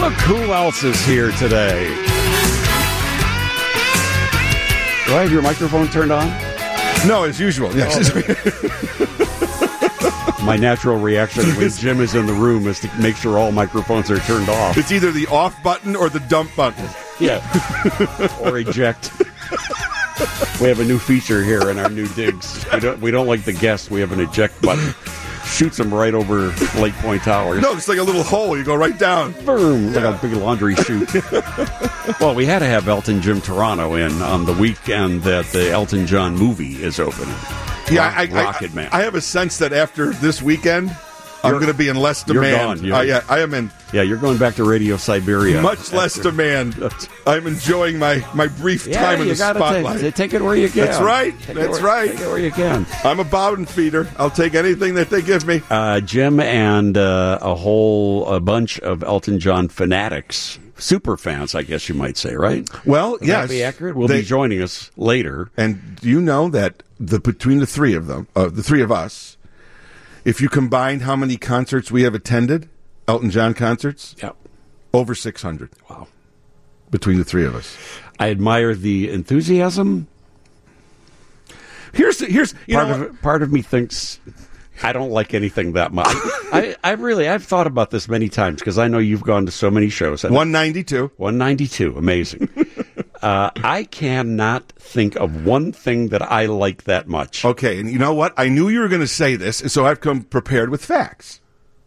Look who else is here today. Do I have your microphone turned on? No, as usual. Yes. My natural reaction when Jim is in the room is to make sure all microphones are turned off. It's either the off button or the dump button. Yeah. Or eject. We have a new feature here in our new digs. We don't like the guests. We have an eject button. Shoots them right over Lake Point Towers. No, it's like a little hole. You go right down. Boom. Like a big laundry chute. Well, we had to have Elton Jim Toronto in on the weekend that the Elton John movie is opening. Yeah, Rocket Man. I have a sense that after this weekend, I'm going to be in less demand. You're gone. I am in. Yeah, you're going back to Radio Siberia. Much less demand. I'm enjoying my brief time in the spotlight. Take it where you can. That's right. That's right. Take it where you can. I'm a bottom feeder. I'll take anything that they give me. Jim and a bunch of Elton John fanatics, super fans, I guess you might say, right? Well, Would yes. that be accurate? Will be joining us later. And do you know that between the three of them, the three of us, if you combined how many concerts we have attended, Elton John concerts, over 600. Wow. Between the three of us. I admire the enthusiasm. Here's part of me thinks I don't like anything that much. I've thought about this many times because I know you've gone to so many shows. 192. 192, amazing. I cannot think of one thing that I like that much. Okay, and you know what? I knew you were going to say this, so I've come prepared with facts.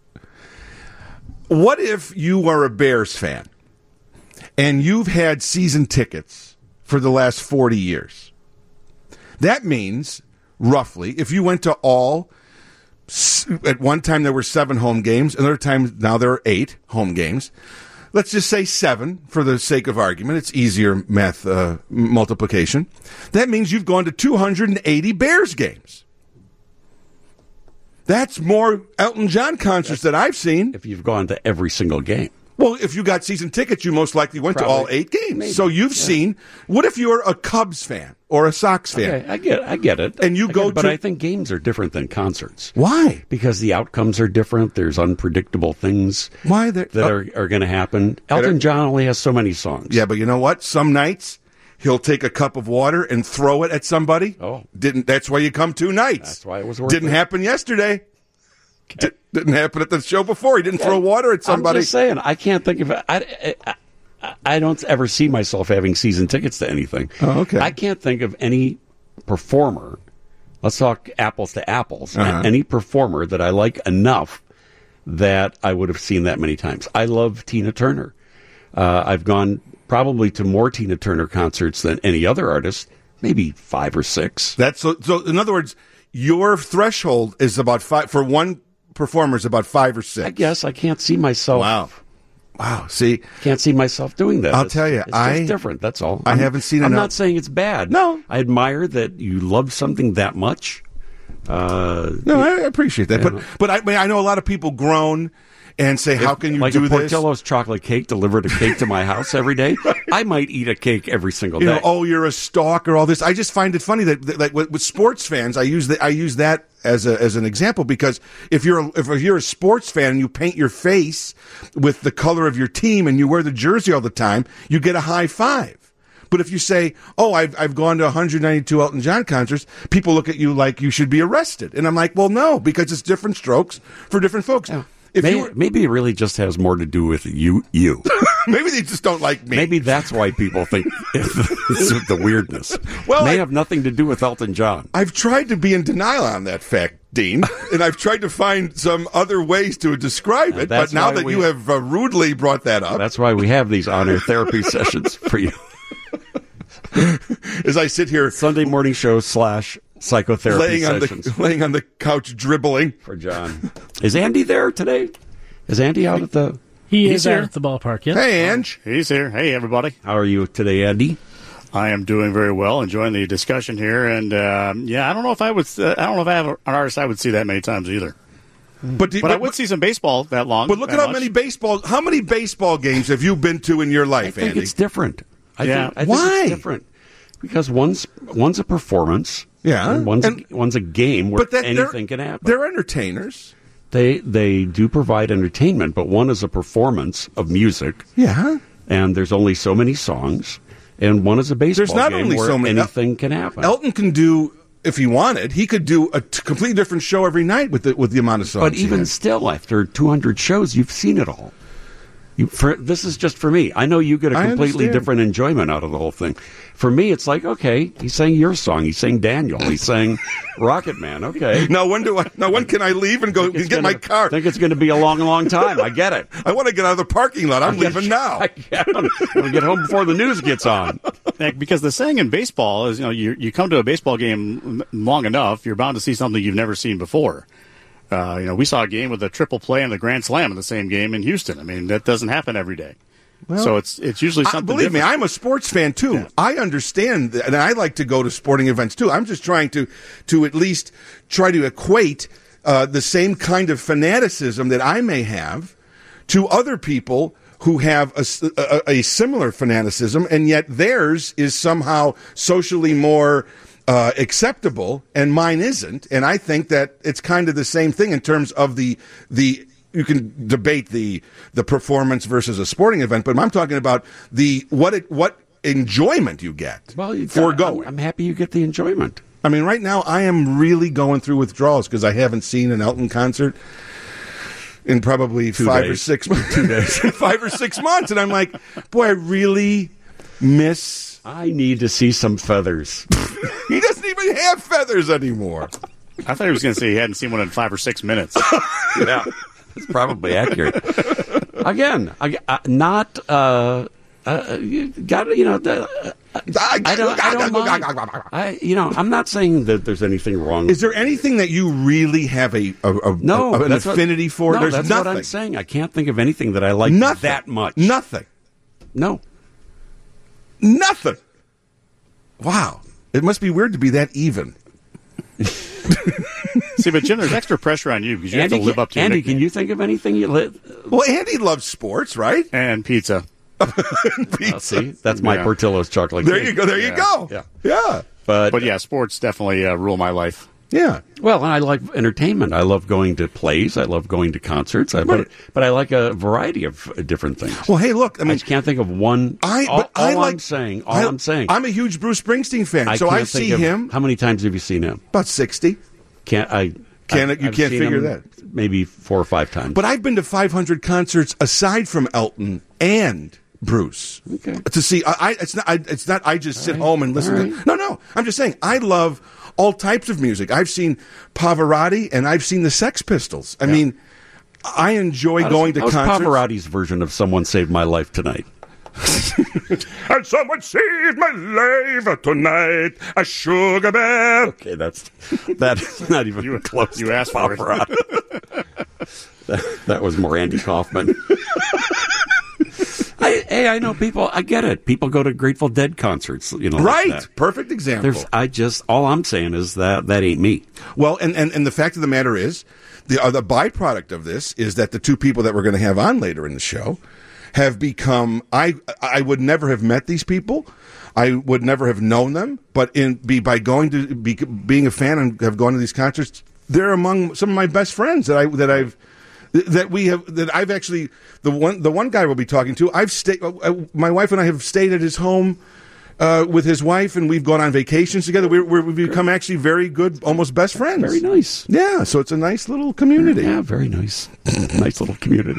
What if you are a Bears fan and you've had season tickets for the last 40 years? That means, roughly, if you went to all, at one time there were 7 home games, another time now there are 8 home games. Let's just say 7 for the sake of argument. It's easier math multiplication. That means you've gone to 280 Bears games. That's more Elton John concerts that I've seen. If you've gone to every single game. Well, if you got season tickets, you most likely went to all 8 games. Maybe. So you've seen. What if you're a Cubs fan or a Sox fan? Okay, I get it. And you go to. But I think games are different than concerts. Why? Because the outcomes are different. There's unpredictable things that are going to happen. Elton John only has so many songs. Yeah, but you know what? Some nights he'll take a cup of water and throw it at somebody. Oh, that's why you come 2 nights. That's why it was worth Didn't happen yesterday. Okay. Didn't happen at the show before. He didn't throw water at somebody. I'm just saying, I can't think of it. I don't ever see myself having season tickets to anything. Oh, okay. I can't think of any performer. Let's talk apples to apples. Any performer that I like enough that I would have seen that many times. I love Tina Turner. I've gone probably to more Tina Turner concerts than any other artist, maybe 5 or 6. That's so. In other words, your threshold is about 5 for one performer. Is about 5 or 6. I guess I can't see myself. Wow. See, can't see myself doing that. I'll tell you, it's just different. That's all. I haven't seen. I'm not saying it's bad. No, I admire that you love something that much. No, I appreciate that. But I know a lot of people groan and say, "How can you like do a this?" Portillo's chocolate cake delivered a cake to my house every day. I might eat a cake every single day. You're a stalker. All this. I just find it funny that like with sports fans, I use that as an example because if you're a sports fan and you paint your face with the color of your team and you wear the jersey all the time, you get a high five. But if you say, I've gone to 192 Elton John concerts, people look at you like you should be arrested. And I'm like, well, no, because it's different strokes for different folks. Yeah. Maybe it really just has more to do with you. Maybe they just don't like me. Maybe that's why people think it's the weirdness. Well, it may have nothing to do with Elton John. I've tried to be in denial on that fact, Dean, and I've tried to find some other ways to describe it. But now that you have rudely brought that up. That's why we have these on-air therapy sessions for you. As I sit here. Sunday morning show / psychotherapy sessions. Laying on the couch dribbling. For John. Is Andy there today? Is Andy out at the... He is out at the ballpark, yes. Hey, Ange. He's here. Hey, everybody. How are you today, Andy? I am doing very well, enjoying the discussion here. And, I don't know if I have an artist I would see that many times either. But I would see some baseball that long. But look at how many baseball games have you been to in your life, Andy? I think it's different. I think Why? It's different. Because one's a performance. Yeah. And one's a game where anything can happen. They're entertainers. They do provide entertainment, but one is a performance of music. Yeah. And there's only so many songs, and one is a baseball There's not game only where so many. anything can happen. Elton can do, if he wanted, he could do a completely different show every night with the amount of songs. But even still, after 200 shows, you've seen it all. This is just for me. I know you get a completely different enjoyment out of the whole thing. For me, it's like, okay, he sang your song. He sang Daniel. He sang Rocket Man. Okay. Now when can I leave and go and get my car? I think it's going to be a long, long time. I get it. I want to get out of the parking lot. I'm leaving now. I want to get home before the news gets on. Because the saying in baseball is, you come to a baseball game long enough, you're bound to see something you've never seen before. We saw a game with a triple play and a grand slam in the same game in Houston. I mean, that doesn't happen every day. Well, so it's usually something believe different. me, I'm a sports fan, too. Yeah. I understand, and I like to go to sporting events, too. I'm just trying to at least try to equate the same kind of fanaticism that I may have to other people who have a similar fanaticism, and yet theirs is somehow socially more acceptable, and mine isn't. And I think that it's kind of the same thing in terms of the you can debate the performance versus a sporting event, but I'm talking about what enjoyment you get for going. I'm happy you get the enjoyment. I mean, right now I am really going through withdrawals because I haven't seen an Elton concert in probably 5 or 6 months. 2 days. 5 or 6 months, and I'm like, boy, I really miss. I need to see some feathers. He doesn't even have feathers anymore. I thought he was going to say he hadn't seen one in 5 or 6 minutes. Yeah, it's probably accurate. Again, not. You got I don't. I'm not saying that there's anything wrong. Is there anything that you really have an affinity for? No, there's that's nothing. What I'm saying. I can't think of anything that I like that much. Nothing. No. Nothing. Wow. It must be weird to be that even. See, but Jim, there's extra pressure on you because you have to live up to Andy, your nickname. can you think of anything you live? Well, Andy loves sports, right? And pizza. See, that's my Portillo's chocolate cake. There you go. There you go. Yeah. But yeah, sports definitely rule my life. Yeah. Well, and I like entertainment. I love going to plays. I love going to concerts. But I like a variety of different things. Well, hey, look. I mean, I just can't think of one. I'm saying. I'm a huge Bruce Springsteen fan, so I see him. How many times have you seen him? About 60. You can't figure that. Maybe 4 or 5 times. But I've been to 500 concerts aside from Elton and Bruce. Okay. To see, it's not. I just sit home and listen to. No. I'm just saying. I love all types of music. I've seen Pavarotti and I've seen the Sex Pistols. I mean, I enjoy going to concerts. Pavarotti's version of "Someone Saved My Life Tonight." And someone saved my life tonight, a sugar bear. Okay, that's not even close. You asked for it. That was more Andy Kaufman. I know people. I get it. People go to Grateful Dead concerts. Right? Like Perfect example. All I'm saying is that ain't me. Well, and the fact of the matter is, the byproduct of this is that the two people that we're going to have on later in the show have become. I would never have met these people. I would never have known them. But being a fan and have gone to these concerts, they're among some of my best friends that I've actually the one guy we'll be talking to. I've stayed. My wife and I have stayed at his home with his wife, and we've gone on vacations together. We've become actually very good, almost best friends. Very nice. Yeah, so it's a nice little community. Yeah, very nice. Nice little community.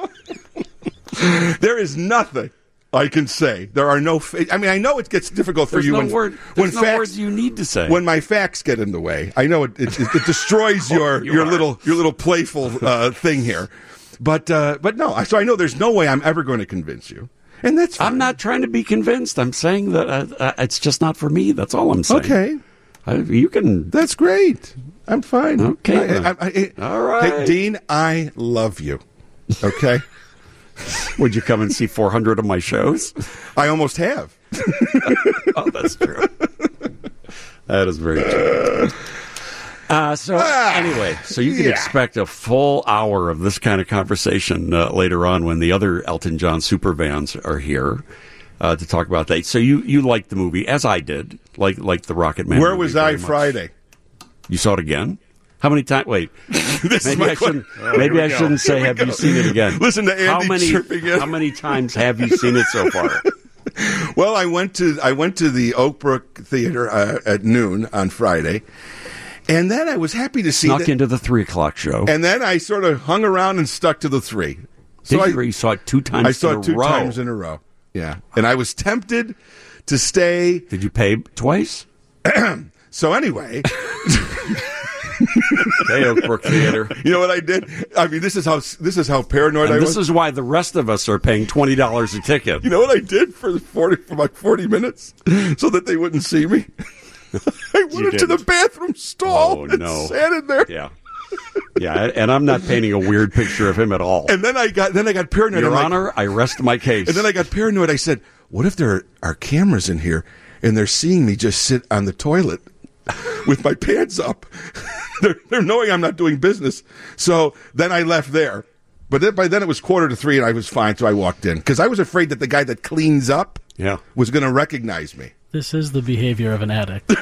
There is nothing I can say. There are no. I mean, I know it gets difficult for you no words you need to say. When my facts get in the way, I know it destroys your little playful thing here. But no. So I know there's no way I'm ever going to convince you, and that's fine. I'm not trying to be convinced. I'm saying that it's just not for me. That's all I'm saying. Okay, you can. That's great. I'm fine. Okay. All right. Hey, Dean, I love you. Okay. Would you come and see 400 of my shows? I almost have. Oh, that's true. That is very true. Anyway, so you can expect a full hour of this kind of conversation later on when the other Elton John superfans are here to talk about that. So you liked the movie, as I did, like the Rocket Man. Where was I Friday? You saw it again? How many times? Wait, maybe I shouldn't say. Have you seen it again? Listen to Andy chirping in. How many times have you seen it so far? Well, I went to the Oakbrook Theater at noon on Friday, and then I was happy to see Snuck into the 3:00 show, and then I sort of hung around and stuck to the 3. So you saw it 2 times. I saw it 2 times in a row. Yeah, and I was tempted to stay. Did you pay twice? So anyway. Hey, Oakbrook Theater. You know what I did? I mean, this is how paranoid I was. This is why the rest of us are paying $20 a ticket. You know what I did for about 40 minutes so that they wouldn't see me? I went into the bathroom stall and sat in there. Yeah, and I'm not painting a weird picture of him at all. And then I got paranoid. Your Honor, I rest my case. And then I got paranoid. I said, "What if there are cameras in here and they're seeing me just sit on the toilet with my pants up?" They're knowing I'm not doing business. So then I left there. But by then it was 2:45 and I was fine, so I walked in. Because I was afraid that the guy that cleans up was going to recognize me. This is the behavior of an addict.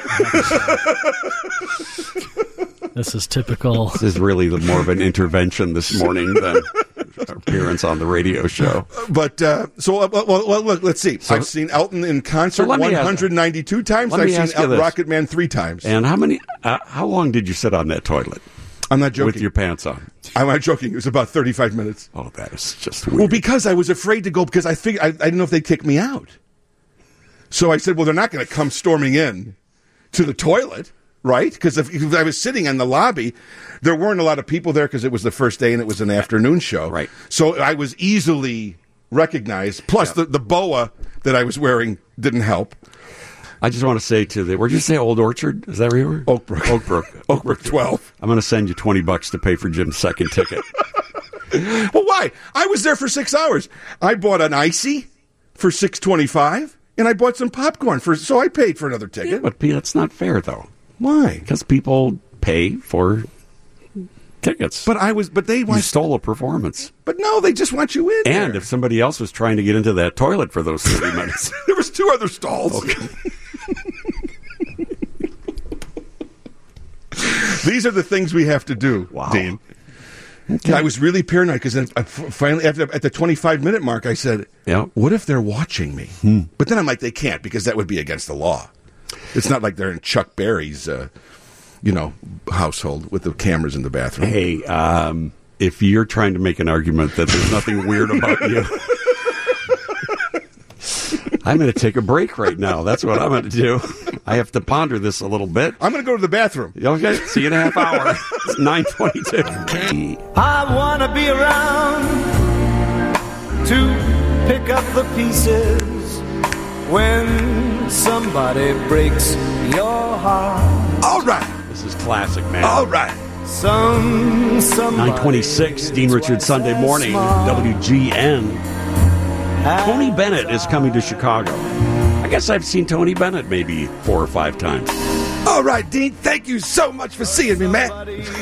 This is typical. This is really more of an intervention this morning than our appearance on the radio show. But, look, let's see. I've seen Elton in concert 192 times. I've seen Rocket Man 3 times. And how long did you sit on that toilet? I'm not joking. With your pants on? I'm not joking. It was about 35 minutes. Oh, that is just weird. Well, because I was afraid to go because I figured I didn't know if they'd kick me out. So I said, well, they're not going to come storming in to the toilet. Right? Because if I was sitting in the lobby, there weren't a lot of people there because it was the first day and it was an afternoon show. Right. So I was easily recognized. Plus, the boa that I was wearing didn't help. I just want to say where'd you say Old Orchard? Is that where you were? Oakbrook 12. I'm going to send you $20 to pay for Jim's second ticket. Well, why? I was there for 6 hours. I bought an icy for $6.25 and I bought some popcorn so I paid for another ticket. Yeah, but that's not fair, though. Why? Because people pay for tickets. You stole a performance. But no, they just want you in. And if somebody else was trying to get into that toilet for those 30 minutes, there was 2 other stalls. Okay. These are the things we have to do, Dean. Okay. I was really paranoid because then finally, at the 25-minute mark, I said, "What if they're watching me?" But then I'm like, they can't because that would be against the law. It's not like they're in Chuck Berry's, household with the cameras in the bathroom. Hey, if you're trying to make an argument that there's nothing weird about you, I'm going to take a break right now. That's what I'm going to do. I have to ponder this a little bit. I'm going to go to the bathroom. Okay, see you in a half hour. It's 9:22. I want to be around to pick up the pieces when somebody breaks your heart. All right. This is classic, man. All right. 9:26, Dean Richards Sunday morning, WGN. Tony Bennett is coming to Chicago. I guess I've seen Tony Bennett maybe 4 or 5 times. All right, Dean. Thank you so much for seeing me, man.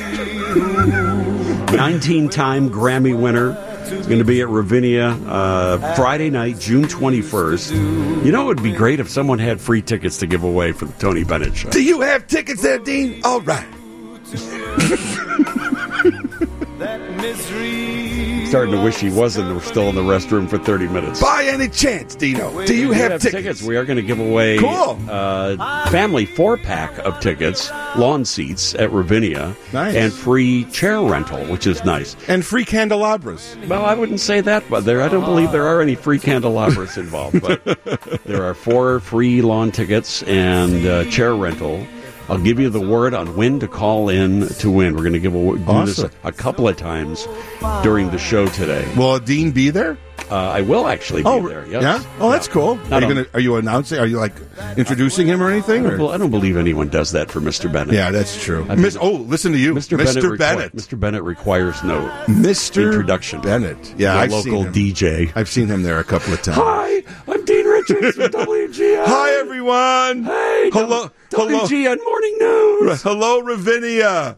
19-time Grammy winner. He's going to be at Ravinia Friday night, June 21st. You know, it would be great if someone had free tickets to give away for the Tony Bennett show. Do you have tickets there, Dean? All right. Starting to wish he wasn't still in the restroom for 30 minutes. By any chance, Dino, do you have tickets? We are going to give away family 4-pack of tickets, lawn seats at Ravinia, and free chair rental, which is nice. And free candelabras. Well, I wouldn't say that, but I don't believe there are any free candelabras involved. But there are 4 free lawn tickets and chair rental. I'll give you the word on when to call in to win. We're going to do this a couple of times during the show today. Will Dean be there? I will actually be there. Yes. Yeah. Oh, that's cool. Are you announcing? Are you introducing him or anything? I don't believe anyone does that for Mr. Bennett. Yeah, that's true. Listen to you, Mr. Bennett. Mr. Bennett requires no introduction. Bennett. Yeah, I've local seen him. DJ. I've seen him there a couple of times. Hi, I'm Dean Richards from WGN. Hi, everyone. Hey, hello. WGN Morning News. Hello, Ravinia.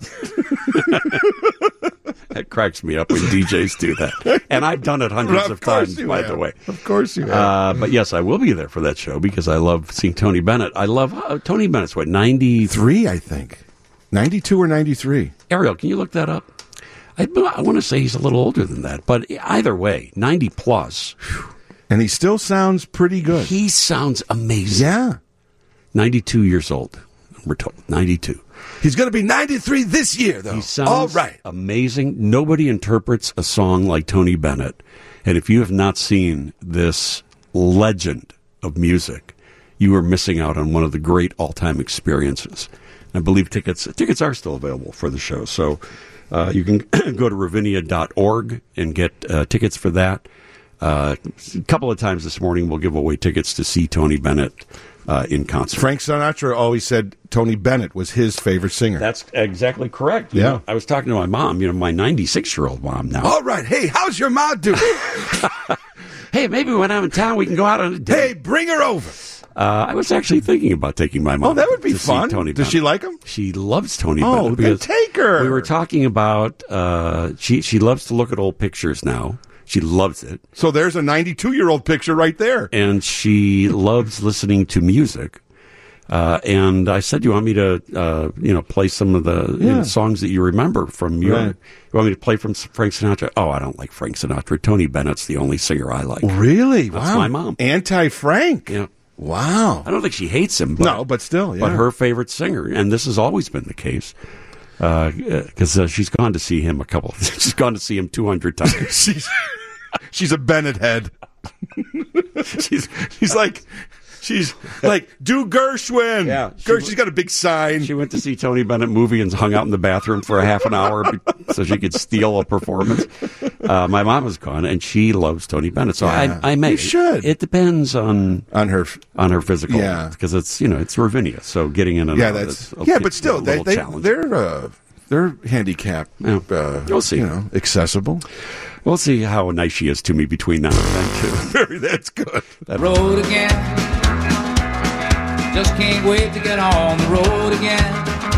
That cracks me up when DJs do that. And I've done it hundreds of times, by the way. Of course you have. But yes, I will be there for that show because I love seeing Tony Bennett. I love Tony Bennett's, 93? 3, I think. 92 or 93. Ariel, can you look that up? I want to say he's a little older than that, but either way, 90 plus. And he still sounds pretty good. He sounds amazing. Yeah. 92 years old, we're told. 92. He's going to be 93 this year, though. He sounds all right. amazing. Nobody interprets a song like Tony Bennett. And if you have not seen this legend of music, you are missing out on one of the great all-time experiences. I believe tickets are still available for the show. So you can go to ravinia.org and get tickets for that. A couple of times this morning, we'll give away tickets to see Tony Bennett in concert. Frank Sinatra always said Tony Bennett was his favorite singer. That's exactly correct. You know, I was talking to my mom, my 96-year-old mom now. All right. Hey, how's your mom doing? Hey, maybe when I'm in town, we can go out on a date. Hey, bring her over. I was actually thinking about taking my mom. Oh, that would be to fun. See Tony Does Bennett. she like him? She loves Tony Oh, Bennett. then take her. We were talking about, she loves to look at old pictures now. She loves it. So there's a 92-year-old picture right there. And she loves listening to music. And I said, you want me to, play some of the songs that you remember from your... Right. You want me to play from Frank Sinatra? Oh, I don't like Frank Sinatra. Tony Bennett's the only singer I like. Really? That's Wow. my mom. Anti-Frank? Yeah. Wow. I don't think she hates him. But, No, but still, yeah. But her favorite singer, and this has always been the case, because she's gone to see him she's gone to see him 200 times. She's a Bennett head. she's like, do Gershwin. Yeah, Gershwin's got a big sign. She went to see Tony Bennett movie and hung out in the bathroom for a half an hour so she could steal a performance. My mom is gone, and she loves Tony Bennett. So Yeah. I may. You should. It depends on her physical. Yeah. Because it's Ravinia, so getting in and out that's is but still a little challenge. they're handicapped. Yeah. We'll see. Accessible. We'll see how nice she is to me between now and then, too. That's good. Road again. Just can't wait to get on the road again.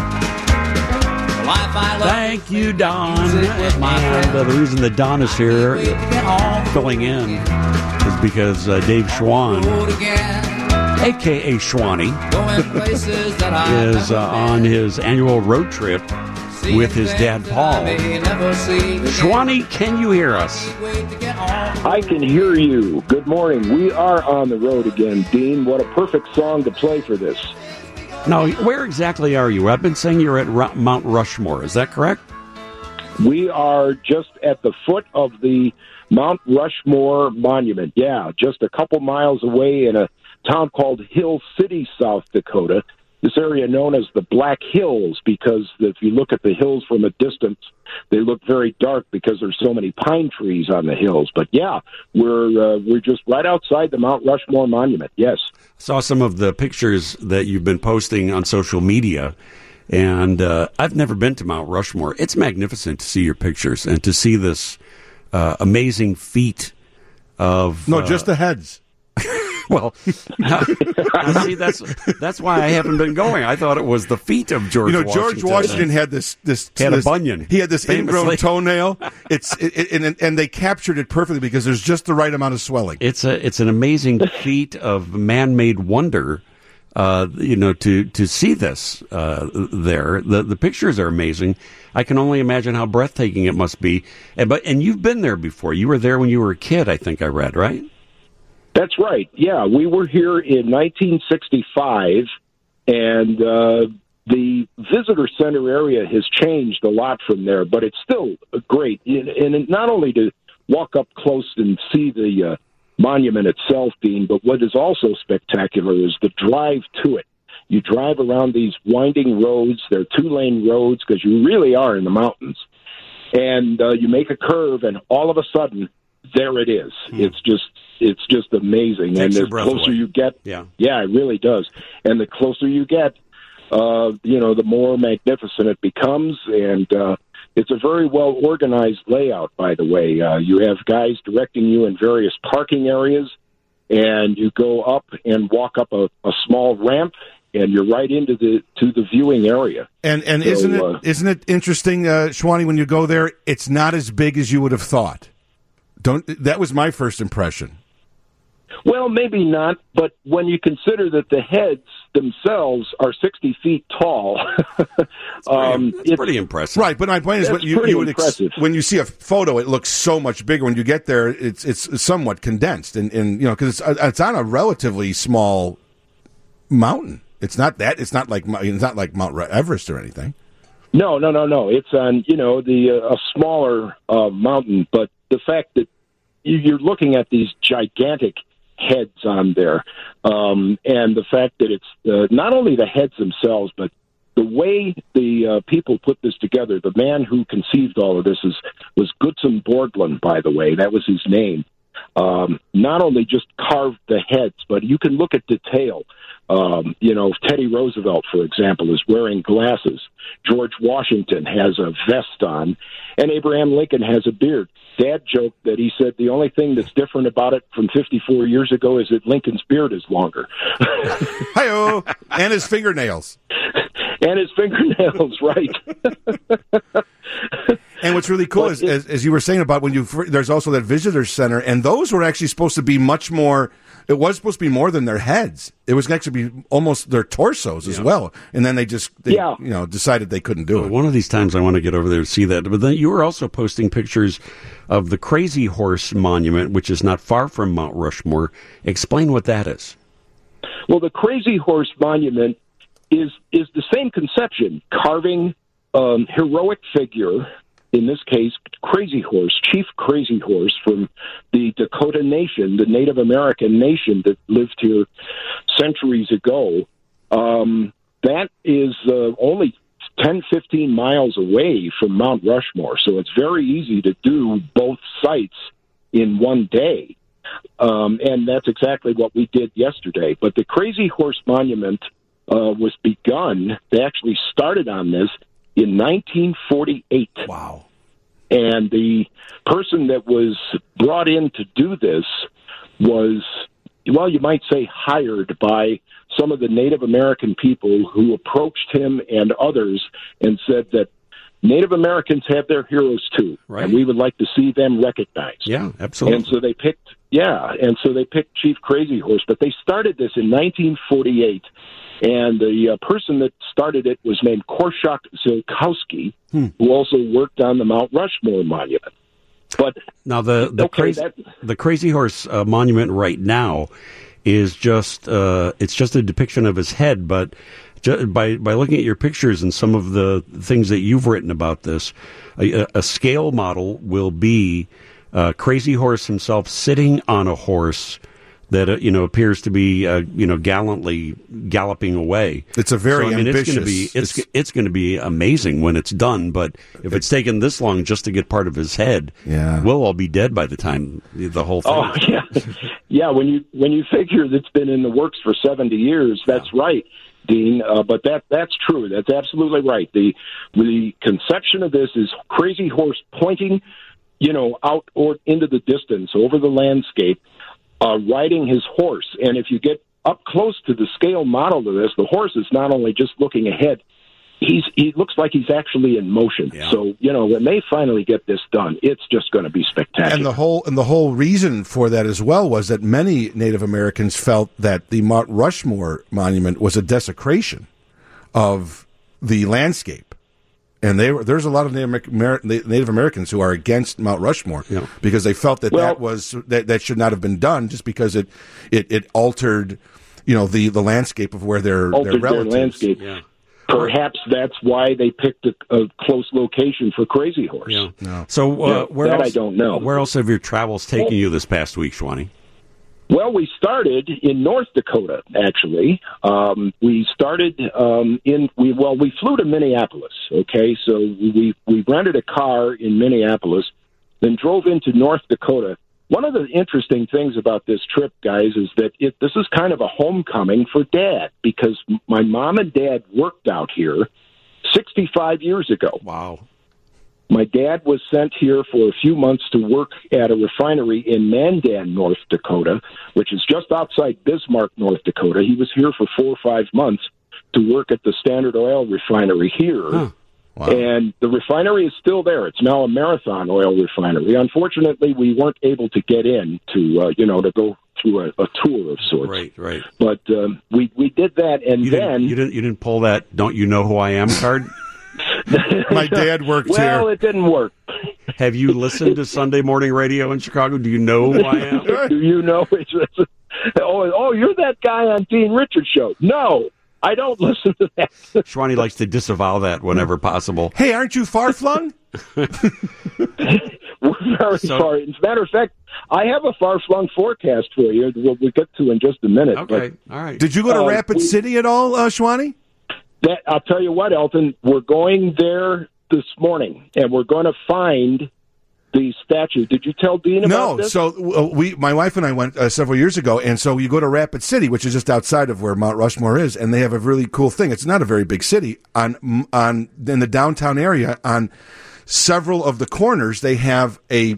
The life I love. Thank you, Don. With my And the reason that Don is here wait to get on filling in is because Dave Schwann, the road again. a.k.a. Schwanny, Going places that I is on his annual road trip with his dad, Paul. Schwanny, can you hear us? I can hear you. Good morning. We are on the road again, Dean. What a perfect song to play for this. Now, where exactly are you? I've been saying you're at Mount Rushmore. Is that correct? We are just at the foot of the Mount Rushmore Monument. Yeah, just a couple miles away in a town called Hill City, South Dakota. This area known as the Black Hills because if you look at the hills from a distance, they look very dark because there's so many pine trees on the hills. But yeah, we're just right outside the Mount Rushmore Monument. Yes. Saw some of the pictures that you've been posting on social media, and I've never been to Mount Rushmore. It's magnificent to see your pictures and to see this amazing feat of... No, just the heads. Well, see, that's why I haven't been going. I thought it was the feet of George Washington. George Washington had this had a bunion. He had this famously. ingrown toenail. And they captured it perfectly because there's just the right amount of swelling. It's an amazing feat of man-made wonder. To see this there, the pictures are amazing. I can only imagine how breathtaking it must be. And you've been there before. You were there when you were a kid, I think I read, right? That's right. Yeah, we were here in 1965, and the visitor center area has changed a lot from there, but it's still great. And not only to walk up close and see the monument itself, Dean, but what is also spectacular is the drive to it. You drive around these winding roads. They're 2-lane roads because you really are in the mountains. And you make a curve, and all of a sudden, there it is. It's just amazing. Takes and your the breath closer away. you get, Yeah, it really does. And the closer you get, the more magnificent it becomes. And it's a very well organized layout, by the way. You have guys directing you in various parking areas, and you go up and walk up a small ramp, and you're right into the viewing area. And So, isn't it interesting, Schwanny, when you go there, it's not as big as you would have thought. That was my first impression. Well, maybe not, but when you consider that the heads themselves are 60 feet tall, That's pretty impressive. Right, but my point is, That's you pretty would impressive. when you see a photo, it looks so much bigger. When you get there, it's somewhat condensed, and because it's on a relatively small mountain. It's not like Mount Everest or anything. No. It's on a smaller mountain, but the fact that you're looking at these gigantic heads on there, and the fact that it's not only the heads themselves, but the way the people put this together. The man who conceived all of this was Gutzon Borglum, by the way. That was his name. Not only just carved the heads, but you can look at detail. Teddy Roosevelt, for example, is wearing glasses. George Washington has a vest on, and Abraham Lincoln has a beard. Dad joked that he said the only thing that's different about it from 54 years ago is that Lincoln's beard is longer. Hi-oh! And his fingernails. And his fingernails, right. And what's really cool is, as you were saying about there's also that visitor center, and those were actually supposed to be much more. It was supposed to be more than their heads. It was actually be almost their torsos as well. And then they decided they couldn't do it. One of these times I want to get over there to see that. But then you were also posting pictures of the Crazy Horse Monument, which is not far from Mount Rushmore. Explain what that is. Well, the Crazy Horse Monument is the same conception, carving heroic figure, in this case, Crazy Horse, Chief Crazy Horse from the Dakota Nation, the Native American nation that lived here centuries ago. That is only 10, 15 miles away from Mount Rushmore, so it's very easy to do both sites in one day. And that's exactly what we did yesterday. But the Crazy Horse Monument was begun, they actually started on this in 1948. Wow. And the person that was brought in to do this was, well, you might say hired by some of the Native American people who approached him and others and said that Native Americans have their heroes too, right, and we would like to see them recognized. Yeah, absolutely. And so they picked Chief Crazy Horse, but they started this in 1948. And the person that started it was named Korshak Ziolkowski, who also worked on the Mount Rushmore Monument. But now the Crazy Horse Monument right now is just it's just a depiction of his head. But by looking at your pictures and some of the things that you've written about this, a scale model will be Crazy Horse himself sitting on a horse that appears to be gallantly galloping away. It's a very ambitious. It's going to be amazing when it's done. But if it's taken this long just to get part of his head, we'll all be dead by the time the whole thing. Oh yeah. When you figure that's been in the works for 70 years, that's right, Dean. But that's true. That's absolutely right. The conception of this is Crazy Horse pointing, out or into the distance over the landscape. Riding his horse. And if you get up close to the scale model of this, the horse is not only just looking ahead, he looks like he's actually in motion. Yeah. So, when they finally get this done, it's just going to be spectacular. And the whole reason for that as well was that many Native Americans felt that the Mount Rushmore monument was a desecration of the landscape. And there's a lot of Native Americans who are against Mount Rushmore because they felt that should not have been done just because it altered, the landscape of where their relatives. Their landscape. Yeah. Perhaps that's why they picked a close location for Crazy Horse. Yeah. No. So where else? I don't know. Where else have your travels taken you this past week, Schwani? Well, we started in North Dakota, actually. We started we flew to Minneapolis, okay? So we rented a car in Minneapolis, then drove into North Dakota. One of the interesting things about this trip, guys, is that this is kind of a homecoming for Dad, because my mom and Dad worked out here 65 years ago. Wow. My dad was sent here for a few months to work at a refinery in Mandan, North Dakota, which is just outside Bismarck, North Dakota. He was here for 4 or 5 months to work at the Standard Oil refinery here. Huh. Wow. And the refinery is still there. It's now a Marathon Oil refinery. Unfortunately, we weren't able to get in to go through a tour of sorts. Right. But we did that, and you didn't pull that "Don't you know who I am" card? My dad worked here. Well, it didn't work. Have you listened to Sunday morning radio in Chicago? Do you know who I am? Do you know? Oh, you're that guy on Dean Richards' show. No, I don't listen to that. Shwani likes to disavow that whenever possible. Hey, aren't you far-flung? We're very far. As a matter of fact, I have a far-flung forecast for you. We'll get to in just a minute. Okay, all right. Did you go to Rapid City at all, Shwani? I'll tell you what, Elton, we're going there this morning, and we're going to find the statue. Did you tell Dean about this? So my wife and I went several years ago, and so you go to Rapid City, which is just outside of where Mount Rushmore is, and they have a really cool thing. It's not a very big city. In the downtown area, on several of the corners, they have a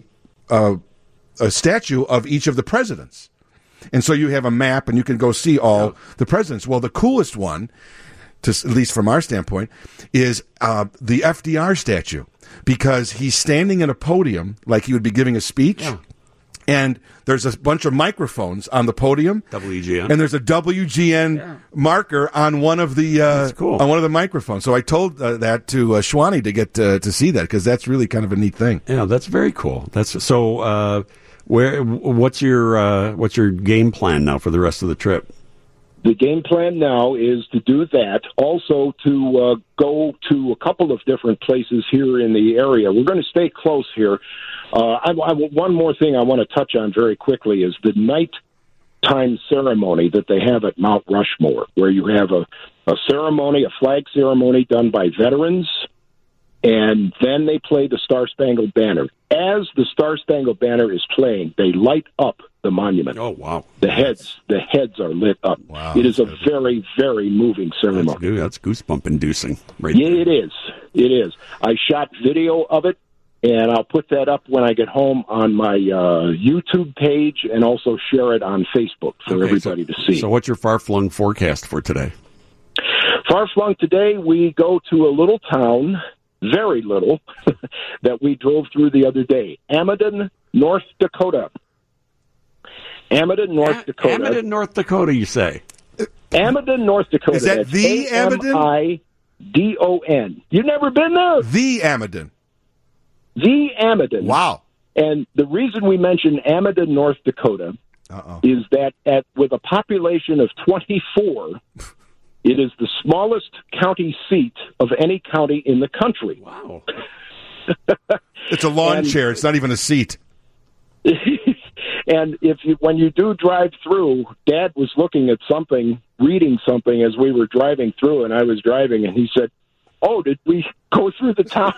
statue of each of the presidents. And so you have a map, and you can go see all the presidents. Well, the coolest one, at least from our standpoint, is the FDR statue, because he's standing at a podium like he would be giving a speech, and there's a bunch of microphones on the podium, WGN, and there's a WGN marker on one of the on one of the microphones. So I told that to Shwani to get to see that, because that's really kind of a neat thing. Yeah, that's very cool. That's so. What's your game plan now for the rest of the trip? The game plan now is to do that. Also to go to a couple of different places here in the area. We're going to stay close here. One more thing I want to touch on very quickly is the nighttime ceremony that they have at Mount Rushmore, where you have a ceremony, a flag ceremony done by veterans, and then they play the Star-Spangled Banner. As the Star-Spangled Banner is playing, they light up the monument. Oh, wow. The heads are lit up. Wow, it is a very, very moving ceremony. That's goosebump-inducing. Right Yeah, there. it is. It is. I shot video of it, and I'll put that up when I get home on my YouTube page, and also share it on Facebook for everybody to see. So what's your far-flung forecast for today? Far-flung today, we go to a little town, very little, that we drove through the other day. Amadon, North Dakota. Amadon, North Dakota. Amadon, North Dakota, you say? Amadon, North Dakota. Is that That's the Amadon? Amadon. You've never been there? The Amadon. The Amadon. Wow. And the reason we mention Amadon, North Dakota, is that with a population of 24, it is the smallest county seat of any county in the country. Wow. It's a lawn chair. It's not even a seat. And when you do drive through, Dad was looking at something, reading something as we were driving through, and I was driving, and he said, "Oh, did we go through the town?"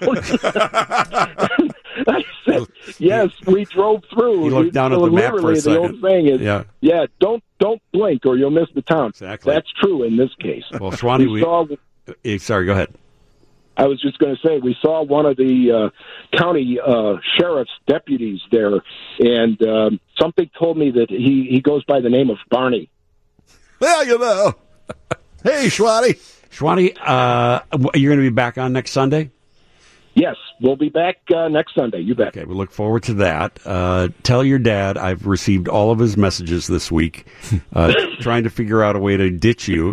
I said, "Yes, we drove through." He looked down at the map for a second. The old saying is, "Yeah, don't blink or you'll miss the town." Exactly. That's true in this case. Well, Shwani, sorry, go ahead. I was just going to say, we saw one of the county sheriff's deputies there, and something told me that he goes by the name of Barney. Well, you know. Hey, Shwani. Shwani, you're going to be back on next Sunday? Yes, we'll be back next Sunday. You bet. Okay, we look forward to that. Tell your dad I've received all of his messages this week, trying to figure out a way to ditch you.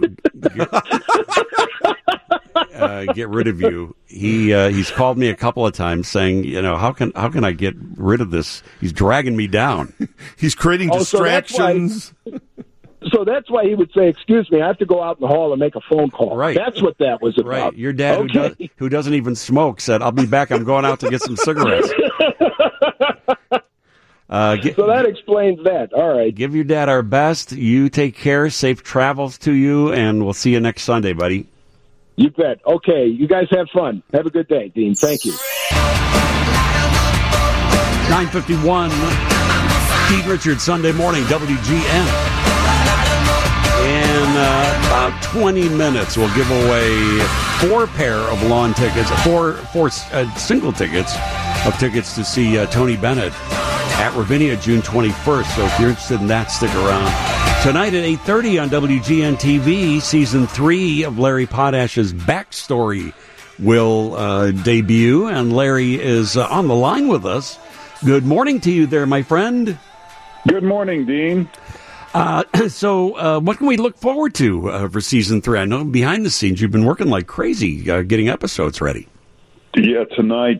Get rid of you. He's called me a couple of times saying, how can I get rid of this? He's dragging me down. He's creating distractions. So that's why he would say, "Excuse me, I have to go out in the hall and make a phone call." Right. That's what that was about. Right. Your dad, who doesn't even smoke, said, "I'll be back. I'm going out to get some cigarettes." So that explains that. All right. Give your dad our best. You take care. Safe travels to you, and we'll see you next Sunday, buddy. You bet. Okay, you guys have fun. Have a good day, Dean. Thank you. 9:51, Dean Richards, Sunday morning, WGN. In about 20 minutes, we'll give away 4 pair of lawn tickets, four single tickets of tickets to see Tony Bennett at Ravinia June 21st. So if you're interested in that, stick around. Tonight at 8:30 on WGN TV, Season 3 of Larry Potash's Backstory will debut, and Larry is on the line with us. Good morning to you there, my friend. Good morning, Dean. So what can we look forward to for Season 3? I know behind the scenes you've been working like crazy getting episodes ready. Yeah, tonight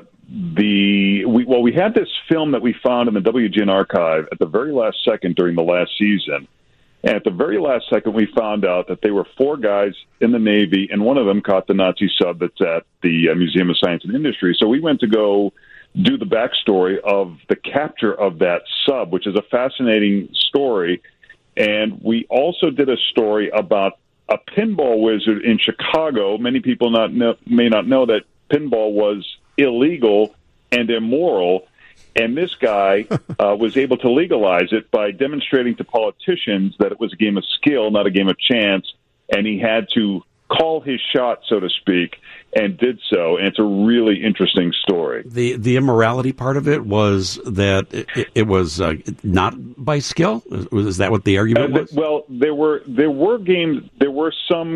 we had this film that we found in the WGN archive at the very last second during the last season. And at the very last second, we found out that they were 4 guys in the Navy, and one of them caught the Nazi sub that's at the Museum of Science and Industry. So we went to go do the backstory of the capture of that sub, which is a fascinating story. And we also did a story about a pinball wizard in Chicago. Many people may not know that pinball was illegal and immoral. And this guy was able to legalize it by demonstrating to politicians that it was a game of skill, not a game of chance. And he had to call his shot, so to speak, and did so. And it's a really interesting story. The immorality part of it was that it was not by skill. Is that what the argument was? Well, there were games. There was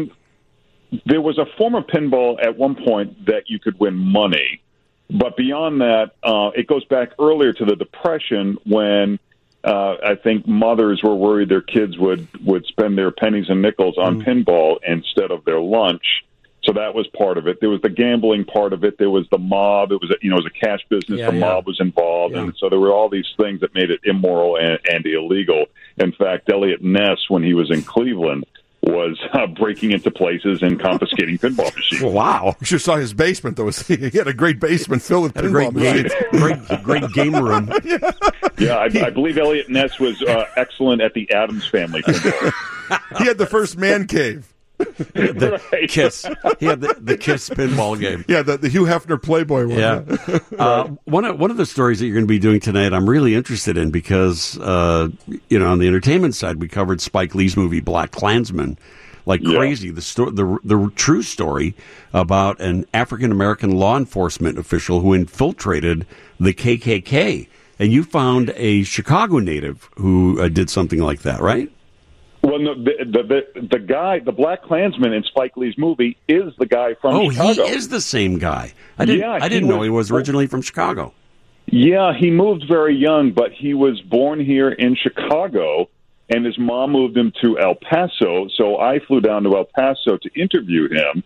a form of pinball at one point that you could win money. But beyond that, it goes back earlier to the Depression when I think mothers were worried their kids would spend their pennies and nickels on pinball instead of their lunch. So that was part of it. There was the gambling part of it. There was the mob. It was it was a cash business. The mob was involved, and so there were all these things that made it immoral and illegal. In fact, Elliot Ness, when he was in Cleveland, was breaking into places and confiscating pinball machines. Wow. You should saw his basement, though. He had a great basement filled with pinball machines. Great game room. Yeah, I believe Elliot Ness was excellent at the Addams Family pinball. He had the first man cave. Right. Kiss. He had the Kiss pinball game. Yeah, the Hugh Hefner Playboy one. Yeah. One of the stories that you're going to be doing tonight, I'm really interested in because, on the entertainment side, we covered Spike Lee's movie Black Klansman like crazy. The true story about an African American law enforcement official who infiltrated the KKK, and you found a Chicago native who did something like that, right? Well, no, the guy, the Black Klansman in Spike Lee's movie, is the guy from Chicago. Oh, he is the same guy. I didn't know he was originally from Chicago. Yeah, he moved very young, but he was born here in Chicago, and his mom moved him to El Paso. So I flew down to El Paso to interview him.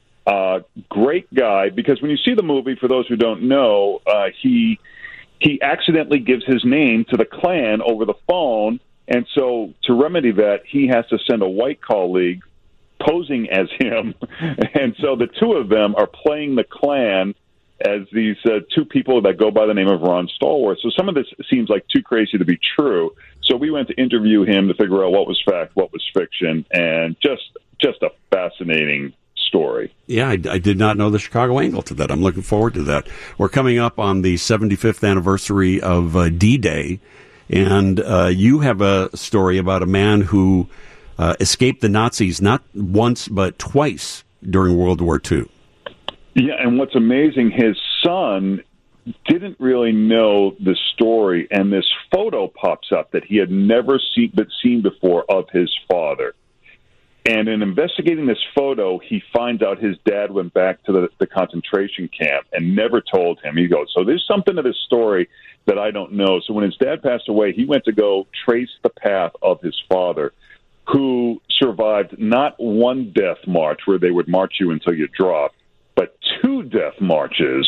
Great guy, because when you see the movie, for those who don't know, he accidentally gives his name to the Klan over the phone. And so to remedy that, he has to send a white colleague posing as him. And so the two of them are playing the Klan as these two people that go by the name of Ron Stallworth. So some of this seems like too crazy to be true. So we went to interview him to figure out what was fact, what was fiction, and just a fascinating story. Yeah, I did not know the Chicago angle to that. I'm looking forward to that. We're coming up on the 75th anniversary of D-Day. And you have a story about a man who escaped the Nazis not once but twice during World War II. Yeah, and what's amazing, his son didn't really know the story, and this photo pops up that he had never seen before of his father. And in investigating this photo, he finds out his dad went back to the concentration camp and never told him. He goes, so there's something to this story that I don't know. So when his dad passed away, he went to go trace the path of his father, who survived not one death march where they would march you until you dropped, but 2 death marches.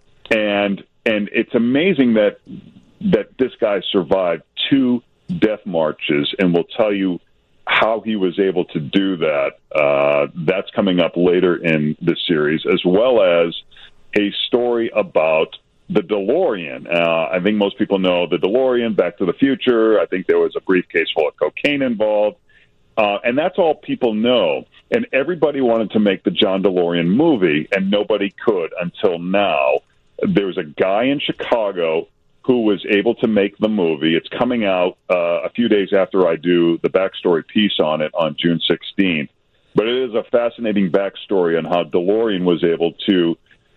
And it's amazing that this guy survived 2 death marches, and we'll tell you how he was able to do that. That's coming up later in this series, as well as a story about the DeLorean. I think most people know the DeLorean, Back to the Future. I think there was a briefcase full of cocaine involved. And that's all people know. And everybody wanted to make the John DeLorean movie, and nobody could until now. There's a guy in Chicago who was able to make the movie. It's coming out a few days after I do the backstory piece on it on June 16th. But it is a fascinating backstory on how DeLorean was able to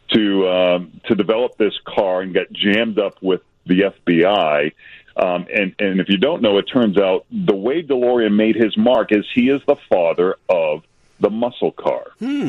develop this car and get jammed up with the FBI. And if you don't know, it turns out the way DeLorean made his mark is he is the father of the muscle car.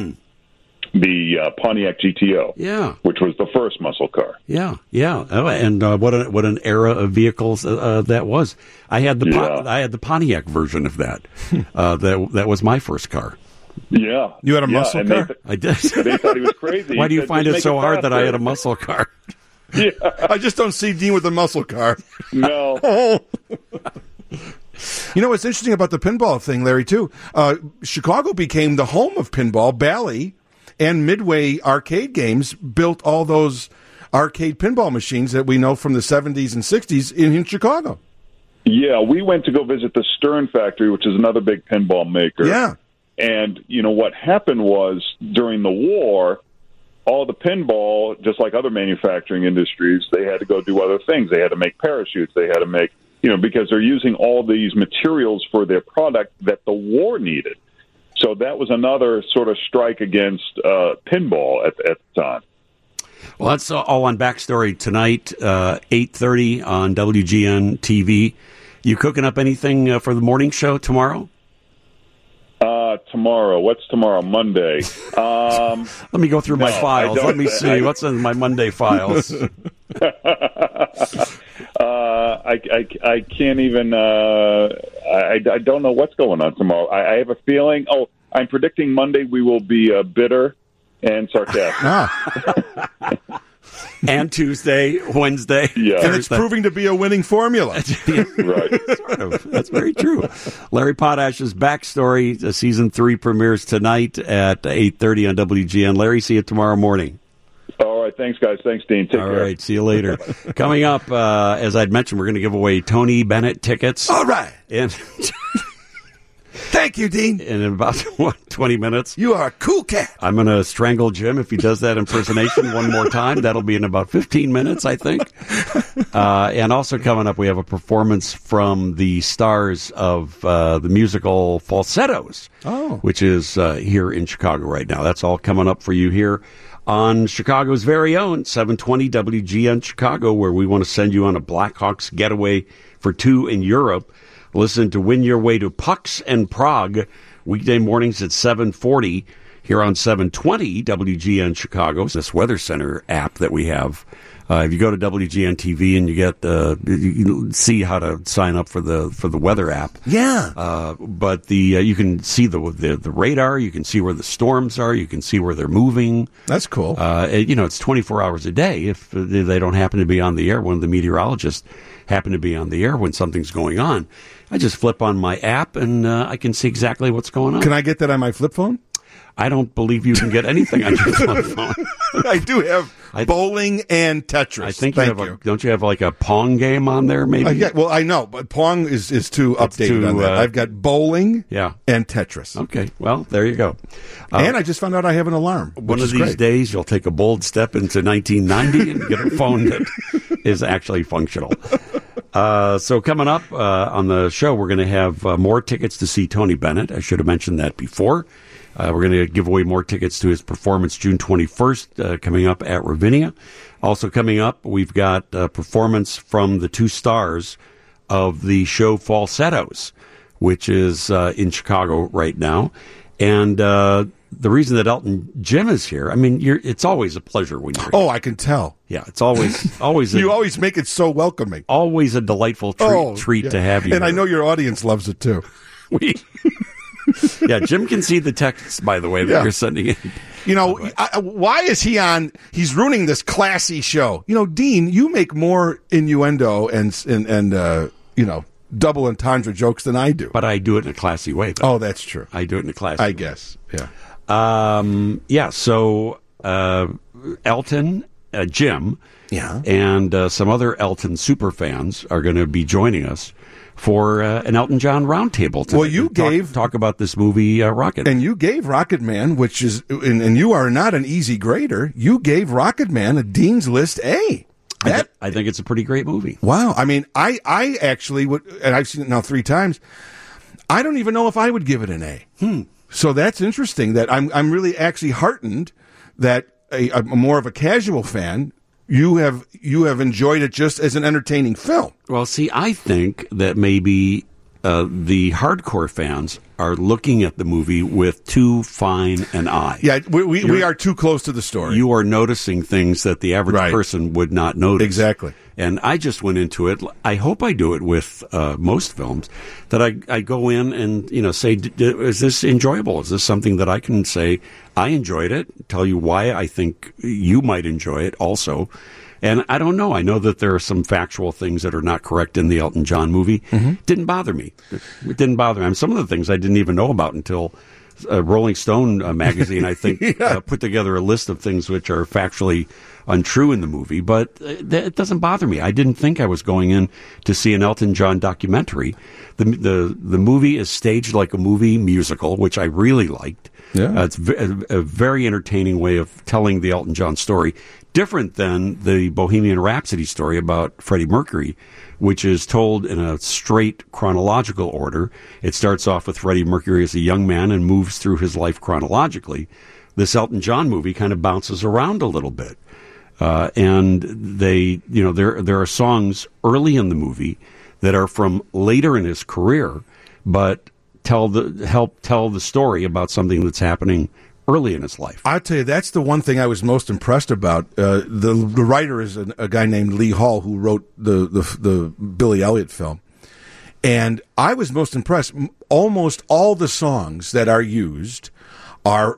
The Pontiac GTO, which was the first muscle car. Yeah. Oh, and what an era of vehicles that was. I had the Pontiac version of that. That was my first car. Yeah. You had a muscle and car? I did. They thought he was crazy. Why do you He said, find "Just it make so hard that I faster." had a muscle car? Yeah. I just don't see Dean with a muscle car. No. You know what's interesting about the pinball thing, Larry, too? Chicago became the home of pinball. Bally and Midway Arcade Games built all those arcade pinball machines that we know from the 70s and 60s in Chicago. Yeah, we went to go visit the Stern factory, which is another big pinball maker. Yeah. And, what happened was during the war, all the pinball, just like other manufacturing industries, they had to go do other things. They had to make parachutes. They had to make, because they're using all these materials for their product that the war needed. So that was another sort of strike against pinball at the time. Well, that's all on Backstory tonight, 8:30 on WGN TV. You cooking up anything for the morning show tomorrow? Tomorrow. What's tomorrow? Monday. Let me go through my files. Let me see what's in my Monday files. I can't even. I don't know what's going on tomorrow. I have a feeling. Oh, I'm predicting Monday we will be bitter and sarcastic. And Tuesday, Wednesday, Yeah. And it's proving to be a winning formula. Right. Sort of. That's very true. Larry Potash's Backstory, Season 3 premieres tonight at 8:30 on WGN. Larry, see you tomorrow morning. All right. Thanks, guys. Thanks, Dean. Take All care. right, see you later. Coming up, as I'd mentioned, we're going to give away Tony Bennett tickets. All right. And Thank you, Dean. in about 20 minutes. You are a cool cat. I'm going to strangle Jim if he does that impersonation one more time. That'll be in about 15 minutes, I think. And also coming up, we have a performance from the stars of the musical Falsettos, which is here in Chicago right now. That's all coming up for you here on Chicago's very own 720 WGN Chicago, where we want to send you on a Blackhawks getaway for two in Europe. Listen to Win Your Way to Pucks and Prague, weekday mornings at 7:40 here on 720 WGN Chicago. It's this Weather Center app that we have. If you go to WGN TV and you see how to sign up for the weather app. Yeah. But you can see the radar. You can see where the storms are. You can see where they're moving. That's cool. It's 24 hours a day. If they don't happen to be on the air, one of the meteorologists happen to be on the air when something's going on, I just flip on my app and I can see exactly what's going on. Can I get that on my flip phone? I don't believe you can get anything on your flip phone. I do have bowling and Tetris. I think Thank you. Don't you have like a Pong game on there? Maybe. Yeah, well, I know, but Pong is too updated on that. I've got bowling, and Tetris. Okay, well, there you go. And I just found out I have an alarm. One of these days, you'll take a bold step into 1990 and get a phone that is actually functional. So coming up on the show, we're going to have more tickets to see Tony Bennett. I should have mentioned that before. We're going to give away more tickets to his performance June 21st coming up at Ravinia. Also coming up, we've got a performance from the two stars of the show Falsettos, which is in Chicago right now. And the reason that Elton Jim is here, I mean, it's always a pleasure when you're here. Oh, I can tell. Yeah, it's always you always make it so welcoming. Always a delightful treat to have you. And here. I know your audience loves it too. Yeah, Jim can see the texts, by the way, that you're sending in. Why is he on? He's ruining this classy show. Dean, you make more innuendo and double entendre jokes than I do. But I do it in a classy way, though. Oh, that's true. I do it in a classy way. I guess, yeah. So Elton, Jim, and some other Elton superfans are going to be joining us for an Elton John roundtable tonight. Well, you talk about this movie Rocket Man. And you gave Rocket Man, which is, and you are not an easy grader, you gave Rocket Man a Dean's List A. I think it's a pretty great movie. Wow. I mean, I actually would, and I've seen it now 3 times, I don't even know if I would give it an A. So that's interesting that I'm really actually heartened that a more of a casual fan, you have enjoyed it just as an entertaining film. Well, see, I think that maybe the hardcore fans are looking at the movie with too fine an eye. Yeah, we are too close to the story. You are noticing things that the average person would not notice. Exactly. And I just went into it. I hope I do it with most films, that I go in and, say, is this enjoyable? Is this something that I can say, I enjoyed it, tell you why I think you might enjoy it also. And I don't know. I know that there are some factual things that are not correct in the Elton John movie. Mm-hmm. Didn't bother me. It didn't bother me. I mean, some of the things I didn't even know about until Rolling Stone magazine, I think, put together a list of things which are factually untrue in the movie. But it doesn't bother me. I didn't think I was going in to see an Elton John documentary. The movie is staged like a movie musical, which I really liked. Yeah. It's a very entertaining way of telling the Elton John story. Different than the Bohemian Rhapsody story about Freddie Mercury, which is told in a straight chronological order. It starts off with Freddie Mercury as a young man and moves through his life chronologically. This Elton John movie kind of bounces around a little bit. And there are songs early in the movie that are from later in his career, but help tell the story about something that's happening early in his life. I'll tell you, that's the one thing I was most impressed about. The writer is a guy named Lee Hall, who wrote the Billy Elliot film. And I was most impressed. Almost all the songs that are used are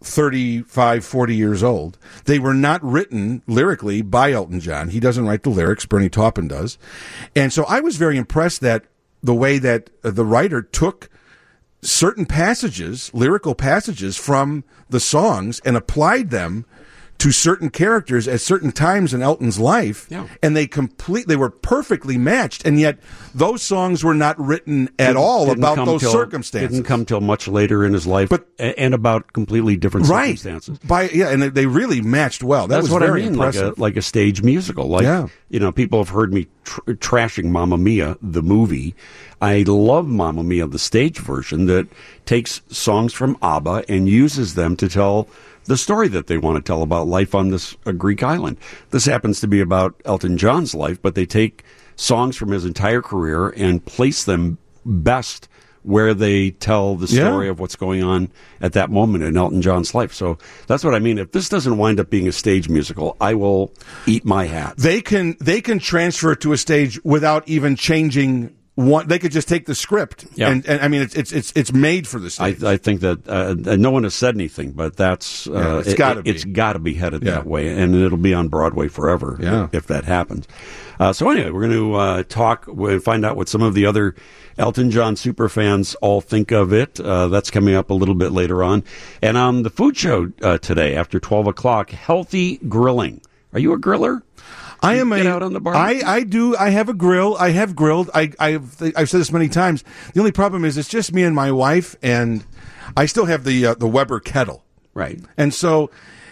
35, 40 years old. They were not written lyrically by Elton John. He doesn't write the lyrics. Bernie Taupin does. And so I was very impressed that the way that the writer took certain passages, lyrical passages from the songs, and applied them to certain characters at certain times in Elton's life, and they were perfectly matched, and yet those songs were not written at all about those circumstances. Didn't come till much later in his life, and about completely different circumstances. And they really matched well. That That's was what very I mean, impressive. like a stage musical. People have heard me trashing Mamma Mia, the movie. I love Mamma Mia, the stage version, that takes songs from ABBA and uses them to tell the story that they want to tell about life on this Greek island. This happens to be about Elton John's life, but they take songs from his entire career and place them best where they tell the story of what's going on at that moment in Elton John's life. So that's what I mean. If this doesn't wind up being a stage musical, I will eat my hat. They can transfer it to a stage without even changing one. They could just take the script, and I mean it's made for the stage. I think that no one has said anything, but that's it's got to be headed that way, and it'll be on Broadway forever if that happens. So anyway, we're going to find out what some of the other Elton John superfans all think of it. That's coming up a little bit later on, and on the food show today after 12 o'clock, healthy grilling. Are you a griller? I am out on the barbecue? I do. I have a grill. I have grilled. I've said this many times. The only problem is it's just me and my wife, and I still have the Weber kettle. Right. And so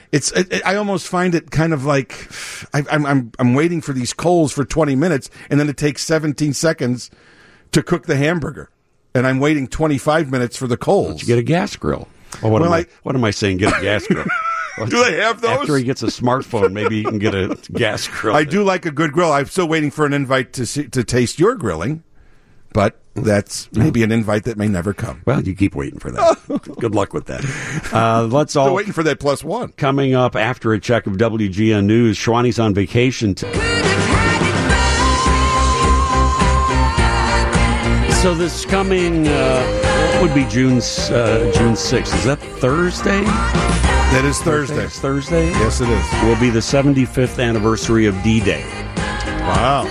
I almost find it kind of like I'm waiting for these coals for 20 minutes, and then it takes 17 seconds to cook the hamburger, and I'm waiting 25 minutes for the coals. Why don't you get a gas grill? What am I saying? Get a gas grill. Do they have those? After he gets a smartphone, maybe you can get a gas grill. I do like a good grill. I'm still waiting for an invite to taste your grilling, but that's maybe an invite that may never come. Well, you keep waiting for that. Good luck with that. Let's all still waiting for that +1. Coming up after a check of WGN News, Shwani's on vacation. So this coming, what would be June 6th? Is that Thursday? That is Thursday. It's Thursday? Yes, it is. Will be the 75th anniversary of D-Day. Wow.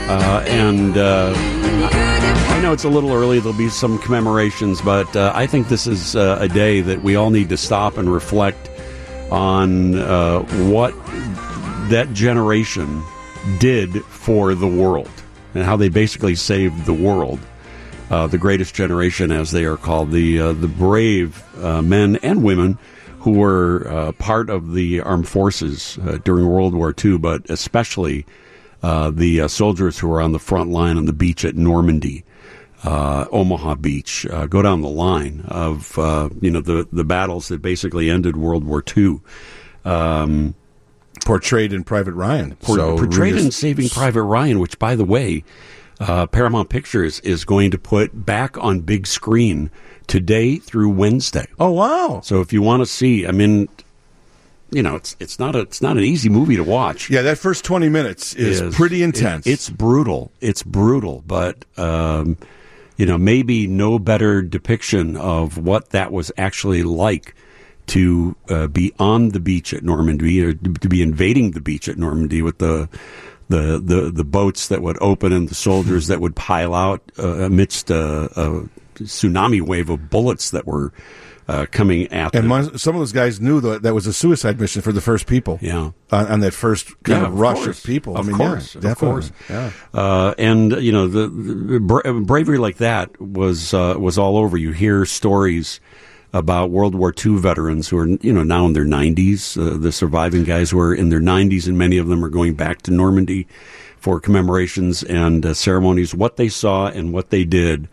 I know it's a little early. There'll be some commemorations, but I think this is a day that we all need to stop and reflect on what that generation did for the world and how they basically saved the world. The greatest generation, as they are called, the brave men and women who were part of the armed forces during World War II, but especially the soldiers who were on the front line on the beach at Normandy, Omaha Beach. Go down the line of the battles that basically ended World War II. Portrayed in Private Ryan. Portrayed in Saving Private Ryan, which, by the way, Paramount Pictures is going to put back on big screen today through Wednesday. Oh, wow. So if you want to see, it's not an easy movie to watch. Yeah, that first 20 minutes is pretty intense. It's brutal. It's brutal, but maybe no better depiction of what that was actually like to be on the beach at Normandy, or to be invading the beach at Normandy with the boats that would open and the soldiers that would pile out amidst a tsunami wave of bullets that were coming at them. And some of those guys knew that was a suicide mission for the first people. Yeah, on that first kind of rush of people. Of course. Yeah. And the bravery like that was all over. You hear stories about World War II veterans who are now in their 90s. The surviving guys who are in their 90s, and many of them are going back to Normandy for commemorations and ceremonies. What they saw and what they did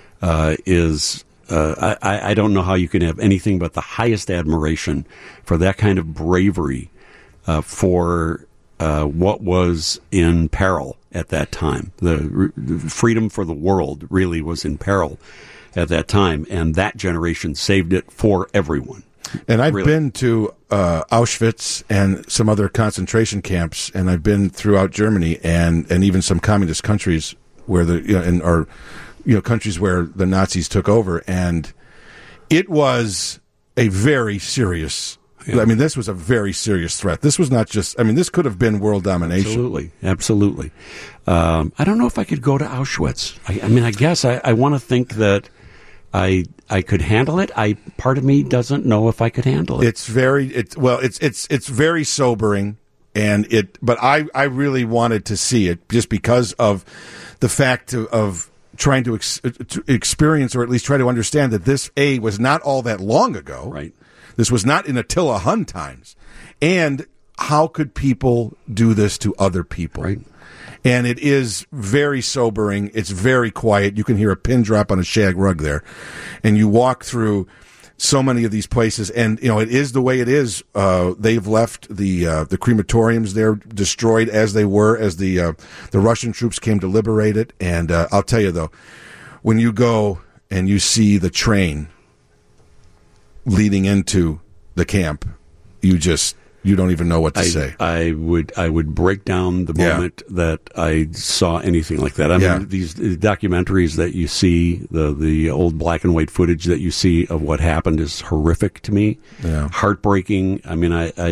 is. I don't know how you can have anything but the highest admiration for that kind of bravery for what was in peril at that time. The freedom for the world really was in peril at that time, and that generation saved it for everyone. And I've been to Auschwitz and some other concentration camps, and I've been throughout Germany and even some communist countries where countries where the Nazis took over, and it was a very serious. I mean, this was a very serious threat. This was not just. I mean, this could have been world domination. Absolutely. I don't know if I could go to Auschwitz. I guess I want to think that I could handle it. Part of me doesn't know if I could handle it. It's very sobering, but I really wanted to see it just because of the fact of trying to experience, or at least try to understand, that this was not all that long ago. Right. This was not in Attila Hun times. And how could people do this to other people? Right. And it is very sobering. It's very quiet. You can hear a pin drop on a shag rug there. And you walk through so many of these places, and it is the way it is. They've left the crematoriums there destroyed as they were, as the Russian troops came to liberate it. And I'll tell you though, when you go and you see the train leading into the camp, you don't even know what to say. I would break down the moment that I saw anything like that. I mean, these documentaries that you see, the old black and white footage that you see of what happened is horrific to me. Yeah. Heartbreaking. I mean, I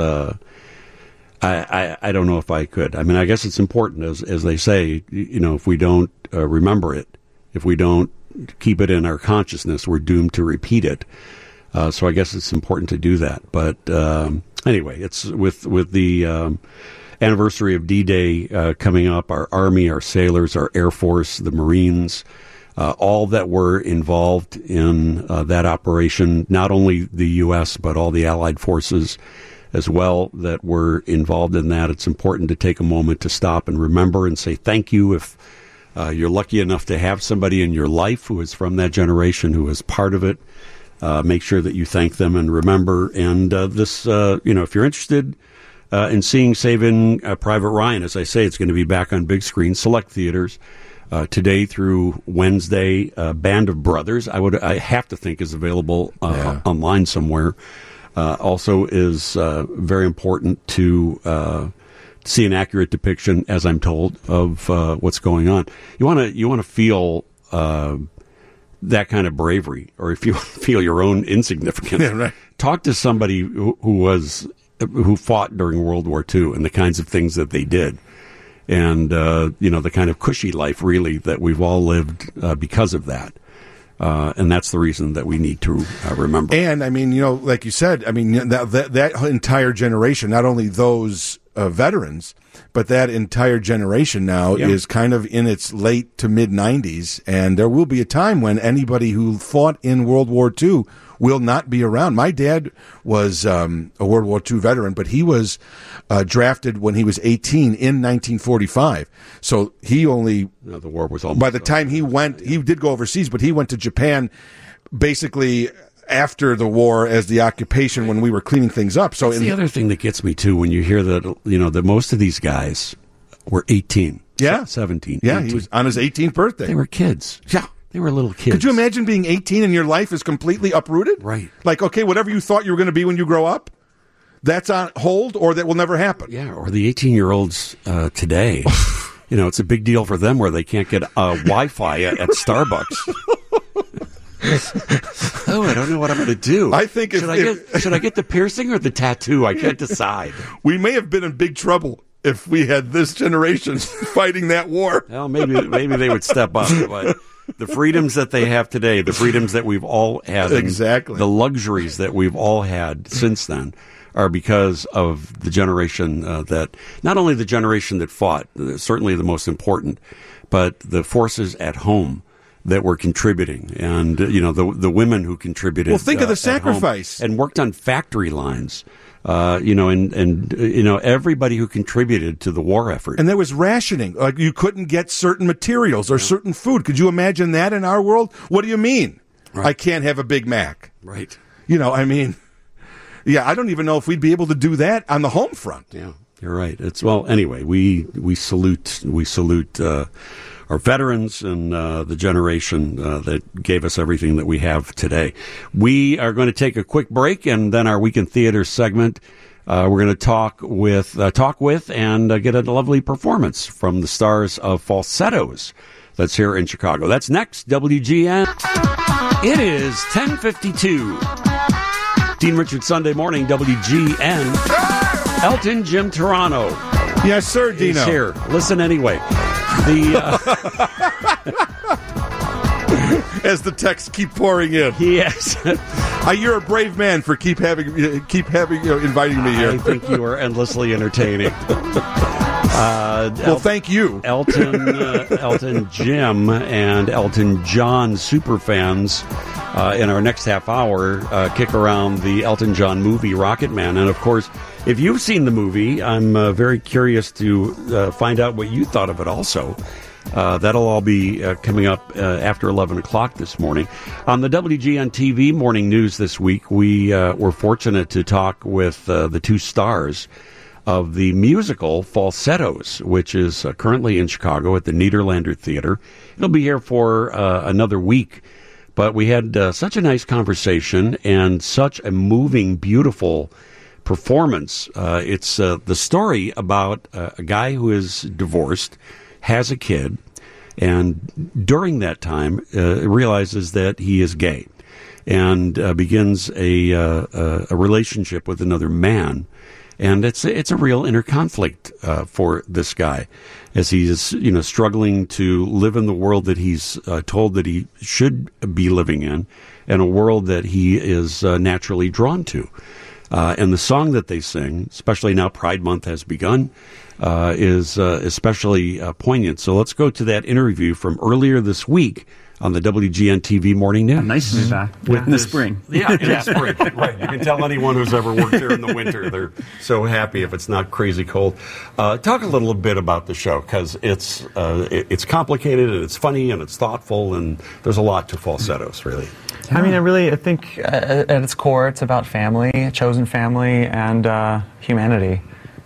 don't know if I could. I mean, I guess it's important, as they say, if we don't remember it, if we don't keep it in our consciousness, we're doomed to repeat it. So I guess it's important to do that. But anyway, it's with the anniversary of D-Day coming up, our Army, our sailors, our Air Force, the Marines, all that were involved in that operation, not only the U.S., but all the Allied forces as well that were involved in that. It's important to take a moment to stop and remember and say thank you if you're lucky enough to have somebody in your life who is from that generation, who is part of it. Make sure that you thank them and remember. And if you're interested in seeing Saving Private Ryan, as I say, it's going to be back on big screen, select theaters, today through Wednesday. Band of Brothers, I have to think, is available online somewhere. Also is very important to see an accurate depiction, as I'm told, of what's going on. You want to feel that kind of bravery, or if you feel your own insignificance, talk to somebody who fought during World War II and the kinds of things that they did, and the kind of cushy life really that we've all lived because of that. And that's the reason that we need to remember. And I mean, like you said, I mean that entire generation, not only those veterans, but that entire generation now is kind of in its late to mid 90s, and there will be a time when anybody who fought in World War II will not be around. My dad was a World War II veteran, but he was drafted when he was 18 in 1945. So he only the war was almost by the time he went, he did go overseas, but he went to Japan basically after the war as the occupation when we were cleaning things up. So the other thing that gets me too, when you hear that that most of these guys were 18, 17, yeah, 18. He was on his 18th birthday. They were kids. Yeah. They were little kids. Could you imagine being 18 and your life is completely uprooted? Right. Like, okay, whatever you thought you were going to be when you grow up, that's on hold or that will never happen. Yeah, or the 18-year-olds today. It's a big deal for them where they can't get Wi-Fi at Starbucks. I don't know what I'm going to do. I think should I get the piercing or the tattoo? I can't decide. We may have been in big trouble if we had this generation fighting that war. Well, maybe they would step up. But the freedoms that they have today, the freedoms that we've all had, exactly, the luxuries that we've all had since then, are because of the generation that, not only the generation that fought, certainly the most important, but the forces at home that were contributing, and the women who contributed. Well, think of the sacrifice and worked on factory lines. And everybody who contributed to the war effort. And there was rationing. Like, you couldn't get certain materials or certain food. Could you imagine that in our world? What do you mean? Right. I can't have a Big Mac. Right. I don't even know if we'd be able to do that on the home front. Yeah, you're right. Anyway, we salute our veterans and the generation that gave us everything that we have today. We are going to take a quick break, and then our Weekend Theater segment, we're going to talk with and get a lovely performance from the stars of Falsettos that's here in Chicago. That's next, WGN. It is 10:52. Dean Richards Sunday Morning, WGN. Elton Jim Turano. Yes, sir, Dino. He's here. Listen anyway. As the texts keep pouring in. Yes. You're a brave man for keep having inviting me here. I think you are endlessly entertaining. Well, thank you. Elton Jim and Elton John superfans in our next half hour kick around the Elton John movie Rocket Man. And, of course, if you've seen the movie, I'm very curious to find out what you thought of it also. That'll all be coming up after 11 o'clock this morning. On the WGN TV Morning News this week, we were fortunate to talk with the two stars of the musical Falsettos, which is currently in Chicago at the Nederlander Theater. It'll be here for another week. But we had such a nice conversation and such a moving, beautiful performance. It's the story about a guy who is divorced, has a kid, and during that time realizes that he is gay and begins a relationship with another man. And it's a real inner conflict for this guy as he is struggling to live in the world that he's told that he should be living in, and a world that he is naturally drawn to. And the song that they sing, especially now Pride Month has begun, is especially poignant. So let's go to that interview from earlier this week on the WGN TV Morning News. Nice to be back in the spring. Yeah, in the spring. Right. You can tell anyone who's ever worked there in the winter, they're so happy if it's not crazy cold. Talk a little bit about the show, because it's complicated and it's funny and it's thoughtful, and there's a lot to Falsettos, really. I mean, I think at its core, it's about family, a chosen family, and humanity.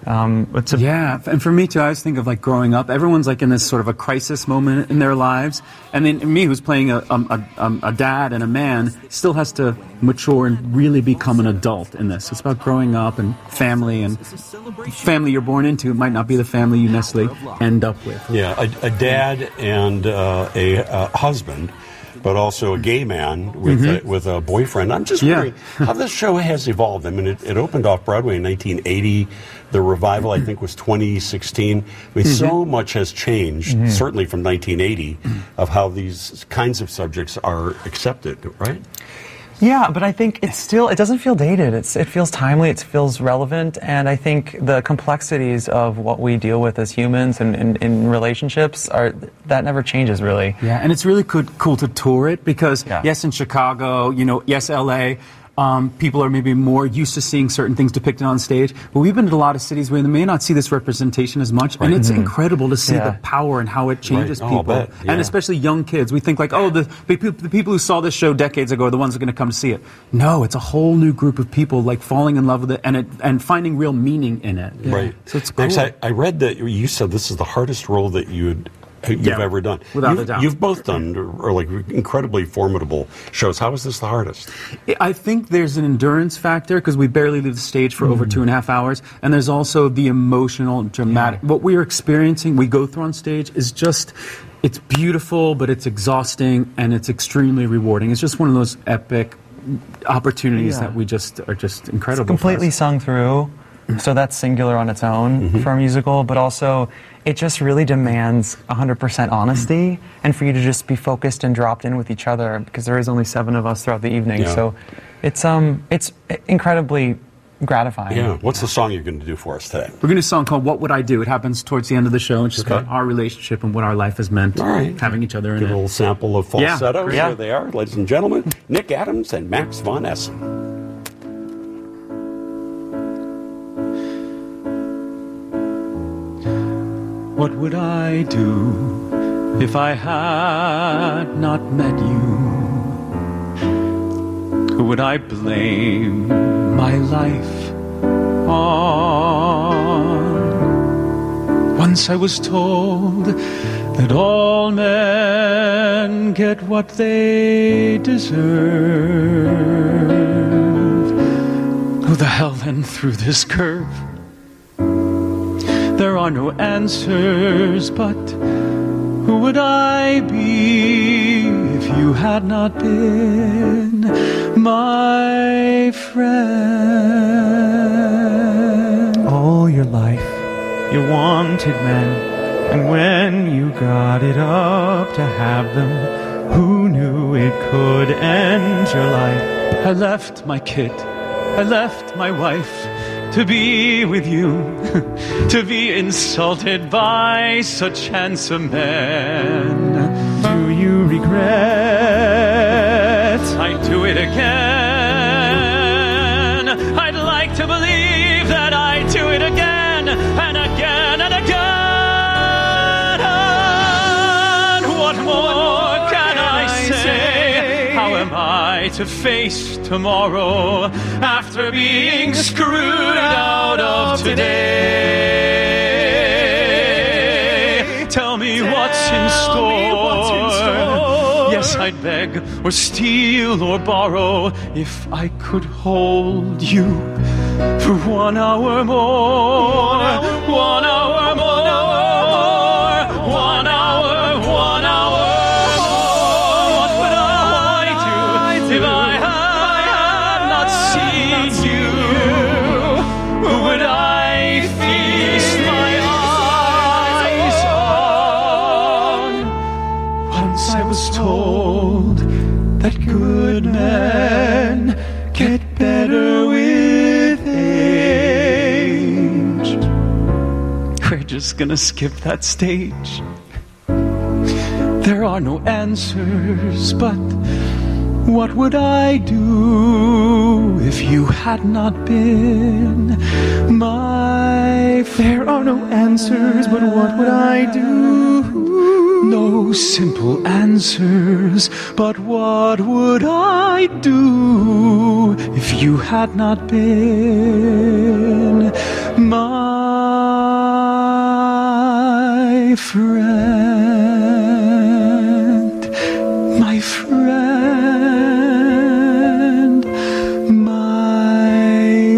And for me too, I always think of like growing up. Everyone's like in this sort of a crisis moment in their lives, and then me, who's playing a dad and a man, still has to mature and really become an adult in this. It's about growing up and family you're born into might not be the family you necessarily end up with. Yeah, a dad and a husband, but also a gay man with a boyfriend. I'm just wondering how this show has evolved. I mean, it opened off Broadway in 1980. The revival, I think, was 2016. I mean, so much has changed, certainly from 1980, of how these kinds of subjects are accepted, right? Yeah, but I think it doesn't feel dated. It feels timely, it feels relevant, and I think the complexities of what we deal with as humans and in relationships that never changes, really. Yeah, and it's really cool to tour it because, yes, in Chicago, yes, LA, people are maybe more used to seeing certain things depicted on stage, but we've been to a lot of cities where they may not see this representation as much, and it's incredible to see the power and how it changes people, and especially young kids. We think like, the people who saw this show decades ago are the ones that are going to come to see it. No, it's a whole new group of people like falling in love with it and finding real meaning in it. Right. So it's cool. Max, I read that you said this is the hardest role that you had you've ever done. Without a doubt. You've both done like incredibly formidable shows. How is this the hardest? I think there's an endurance factor because we barely leave the stage for over 2.5 hours. And there's also the emotional, dramatic. What we are experiencing, we go through on stage is just, it's beautiful, but it's exhausting and it's extremely rewarding. It's just one of those epic opportunities that we just are just incredible. It's completely sung through. So that's singular on its own for a musical, but also it just really demands 100% honesty and for you to just be focused and dropped in with each other because there is only 7 of us throughout the evening. Yeah. So it's incredibly gratifying. Yeah. What's the song you're going to do for us today? We're going to do a song called What Would I Do? It happens towards the end of the show. It's just about our relationship and what our life has meant, having each other in Give it. a little sample of falsetto. Yeah. Here they are, ladies and gentlemen. Nick Adams and Max von Essen. What would I do if I had not met you? Who would I blame my life on? Once I was told that all men get what they deserve. Who the hell then threw this curve? There are no answers, but who would I be if you had not been my friend? All your life, you wanted men, and when you got it up to have them, who knew it could end your life? I left my kid, I left my wife, to be with you, to be insulted by such handsome men. Do you regret? I'd do it again. I'd like to believe that I'd do it again and again and again. What more can I say? How am I to face tomorrow after being screwed out of today? Tell me what's in store. Yes, I'd beg or steal or borrow if I could hold you for 1 hour more. 1 hour more. 1 hour, 1 hour. What would I do if I had not seen you? Who would I feast my eyes on? Once I was told that good men get better with age. We're just gonna skip that stage. There are no answers, but what would I do if you had not been my friend? There are no answers, but what would I do? No simple answers, but what would I do if you had not been my friend? My friend, my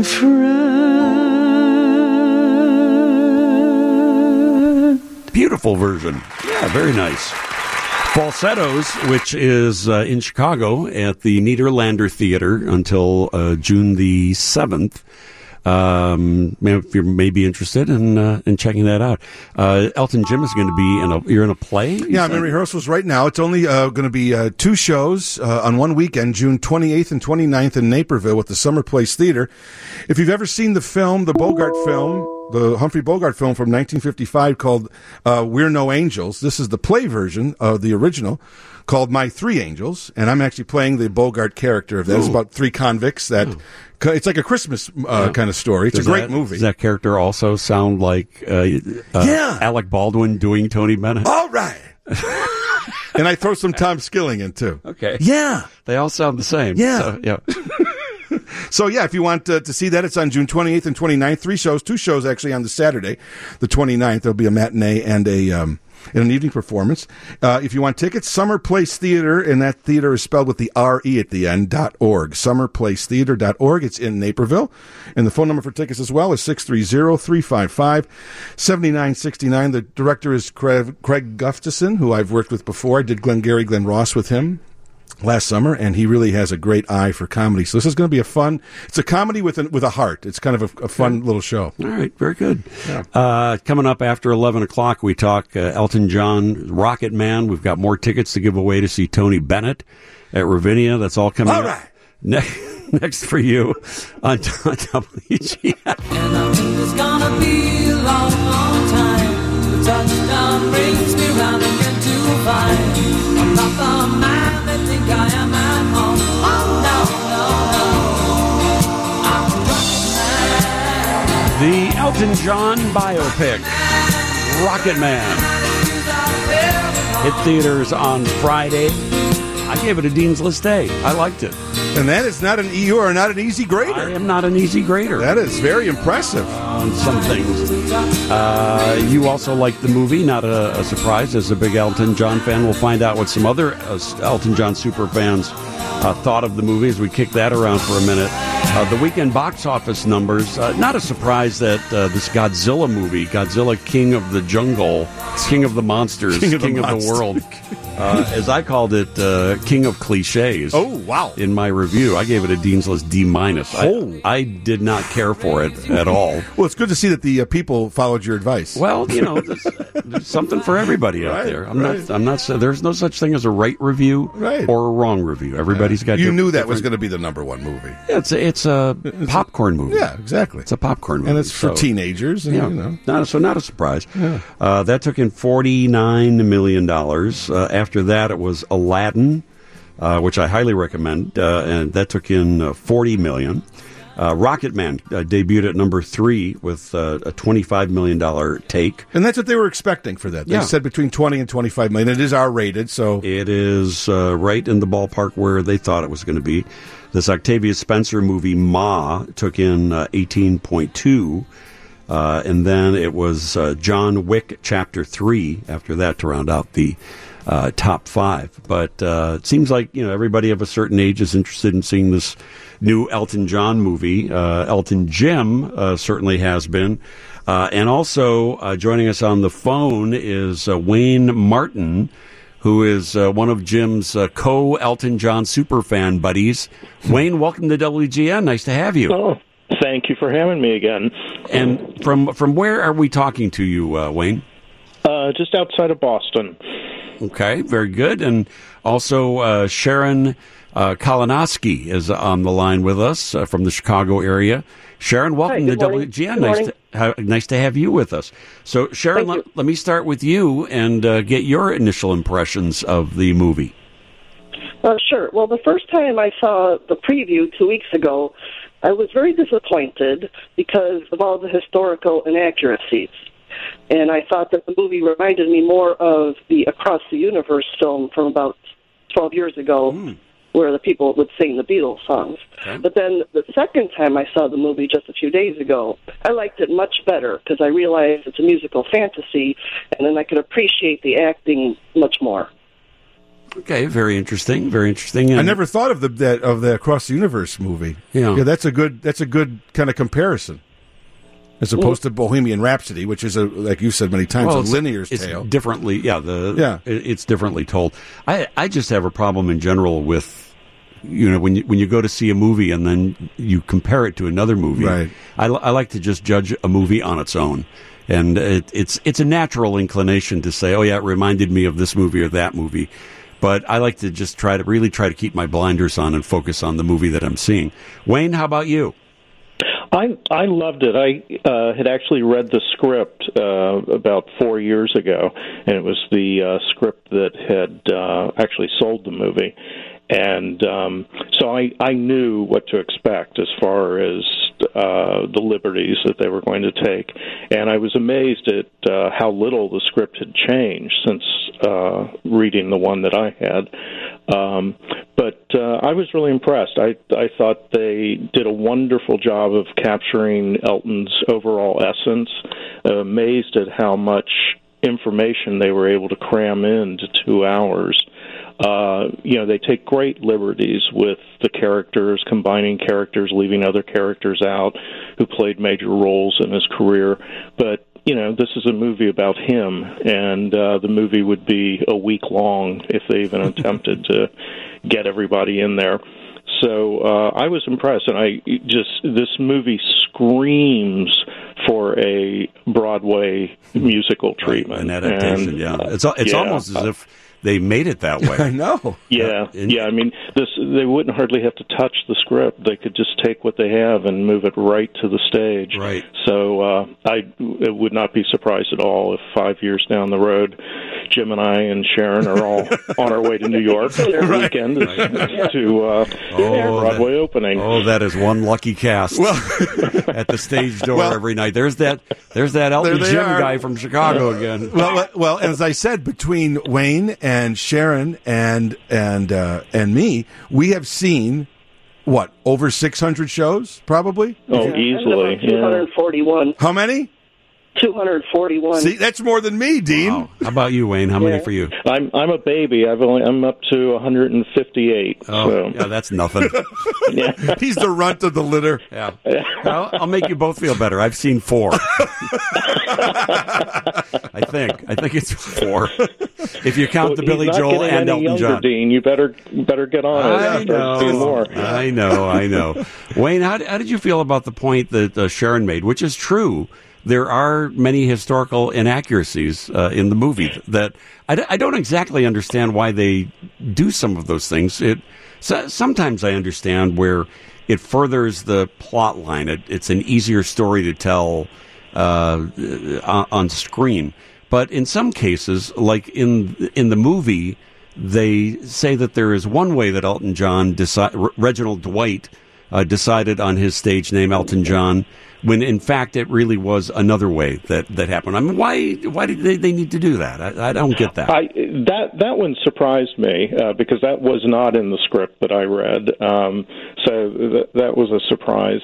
friend. Beautiful version. Yeah, very nice. Falsettos, which is in Chicago at the Niederlander Theater until June the 7th. If you may be interested in checking that out. Elton Jim is going to be you're in a play? Yeah, I'm in rehearsals right now. It's only going to be 2 shows on one weekend, June 28th and 29th in Naperville with the Summer Place Theater. If you've ever seen the film, the Bogart film, the Humphrey Bogart film from 1955 called We're No Angels, this is the play version of the original called My Three Angels, and I'm actually playing the Bogart character of that. It's about 3 convicts that... It's like a Christmas kind of story. It's a great movie. Does that character also sound like Alec Baldwin doing Tony Bennett? All right. And I throw some Tom Skilling in, too. Okay. Yeah. They all sound the same. Yeah. So, yeah. So, yeah, if you want to see that, it's on June 28th and 29th. 3 shows, 2 shows actually on the Saturday, the 29th. There'll be a matinee and a in an evening performance. If you want tickets, Summer Place Theater, and that theater is spelled with the R-E at the end, .org. SummerPlaceTheater.org. It's in Naperville. And the phone number for tickets as well is 630-355-7969. The director is Craig Gustafson, who I've worked with before. I did Glengarry Glen Ross with him last summer, and he really has a great eye for comedy. So this is going to be it's a comedy with a heart. It's kind of a fun little show. All right, very good. Yeah. Coming up after 11 o'clock, we talk Elton John, Rocket Man. We've got more tickets to give away to see Tony Bennett at Ravinia. That's all coming up. Next for you on WGN. And I think it's gonna be a long, long time. The touchdown brings me round again to find I'm not the man that think I am at home. Oh no, no, no. I'm a rocket man. The Elton John biopic, Rocket Man, hit theaters on Friday. I gave it a Dean's List A. I liked it. And that is you are not an easy grader. I am not an easy grader. That is very impressive. On some things. You also liked the movie, not a surprise. As a big Elton John fan, we'll find out what some other Elton John super fans thought of the movie as we kick that around for a minute. The weekend box office numbers, not a surprise that this Godzilla movie, Godzilla King of the Jungle, King of the Monsters, King of the World, as I called it, King of Cliches. Oh, wow. In my review, I gave it a Dean's List D-. I did not care for it at all. Well, it's good to see that the people followed your advice. Well, there's something for everybody out there. I'm not. There's no such thing as a right review or a wrong review. Everybody's got. You knew that was going to be the number one movie. It's a popcorn movie. Yeah, exactly. It's a popcorn movie, and it's for teenagers. And, not a surprise. Yeah. That took in $49 million. After that, it was Aladdin, which I highly recommend, and that took in $40 million. Rocket Man debuted at number 3 with a $25 million take. And that's what they were expecting for that. They said between 20 and 25 million. It is R-rated, so... It is right in the ballpark where they thought it was going to be. This Octavia Spencer movie, Ma, took in 18.2, and then it was John Wick Chapter 3 after that to round out the top 5. But it seems like everybody of a certain age is interested in seeing this new Elton John movie. Elton Jim certainly has been. And also joining us on the phone is Wayne Martin, who is one of Jim's co-Elton John superfan buddies. Wayne, welcome to WGN. Nice to have you. Oh, thank you for having me again. And from where are we talking to you, Wayne? Just outside of Boston. Okay, very good. And also Sharon Kalinowski is on the line with us from the Chicago area. Sharon, welcome to WGN. Nice to have you with us. So, Sharon, let me start with you and get your initial impressions of the movie. Sure. Well, the first time I saw the preview 2 weeks ago, I was very disappointed because of all the historical inaccuracies. And I thought that the movie reminded me more of the Across the Universe film from about 12 years ago, where the people would sing the Beatles songs. Okay. But then the second time I saw the movie just a few days ago, I liked it much better because I realized it's a musical fantasy, and then I could appreciate the acting much more. Okay, very interesting. Very interesting. And I never thought of the Across the Universe movie. Yeah, that's a good kind of comparison. As opposed to Bohemian Rhapsody, which is, like you said many times, a linear tale. It's differently, it's differently told. I just have a problem in general with, when you go to see a movie and then you compare it to another movie. Right. I like to just judge a movie on its own. And it's a natural inclination to say, oh yeah, it reminded me of this movie or that movie. But I like to just try to keep my blinders on and focus on the movie that I'm seeing. Wayne, how about you? I loved it. I had actually read the script about 4 years ago, and it was the script that had actually sold the movie. And so I knew what to expect as far as the liberties that they were going to take. And I was amazed at how little the script had changed since reading the one that I had. But I was really impressed. I thought they did a wonderful job of capturing Elton's overall essence. Amazed at how much information they were able to cram into 2 hours. They take great liberties with the characters, combining characters, leaving other characters out who played major roles in his career. But, this is a movie about him, and the movie would be a week long if they even attempted to get everybody in there. So I was impressed, and this movie screams for a Broadway musical treatment. An adaptation, It's almost as if they made it that way. I know. Yeah. I mean, they wouldn't hardly have to touch the script. They could just take what they have and move it right to the stage. Right. So I would not be surprised at all if 5 years down the road, Jim and I and Sharon are all on our way to New York every weekend to Broadway opening. Oh, that is one lucky cast at the stage door every night. There's that Elton Jim guy from Chicago again. Well, as I said, between Wayne and Sharon and me, we have seen over 600 shows, probably. Oh, easily. 241. How many? 241. See, that's more than me, Dean. Wow. How about you, Wayne? How many for you? I'm a baby. I'm up to 158. Oh, so. Yeah, that's nothing. He's the runt of the litter. Yeah. I'll make you both feel better. I've seen 4. I think it's 4. If you count the Billy Joel and Elton John. Dean, you better get on it. I know. More. I know. Wayne, how did you feel about the point that Sharon made, which is true? There are many historical inaccuracies in the movie that I don't exactly understand why they do some of those things. Sometimes I understand where it furthers the plot line. It's an easier story to tell on screen. But in some cases, like in the movie, they say that there is one way that Elton John Reginald Dwight decided on his stage name Elton John, when in fact it really was another way that happened. I mean, why did they need to do that? I don't get that. That one surprised me because that was not in the script that I read. So that was a surprise.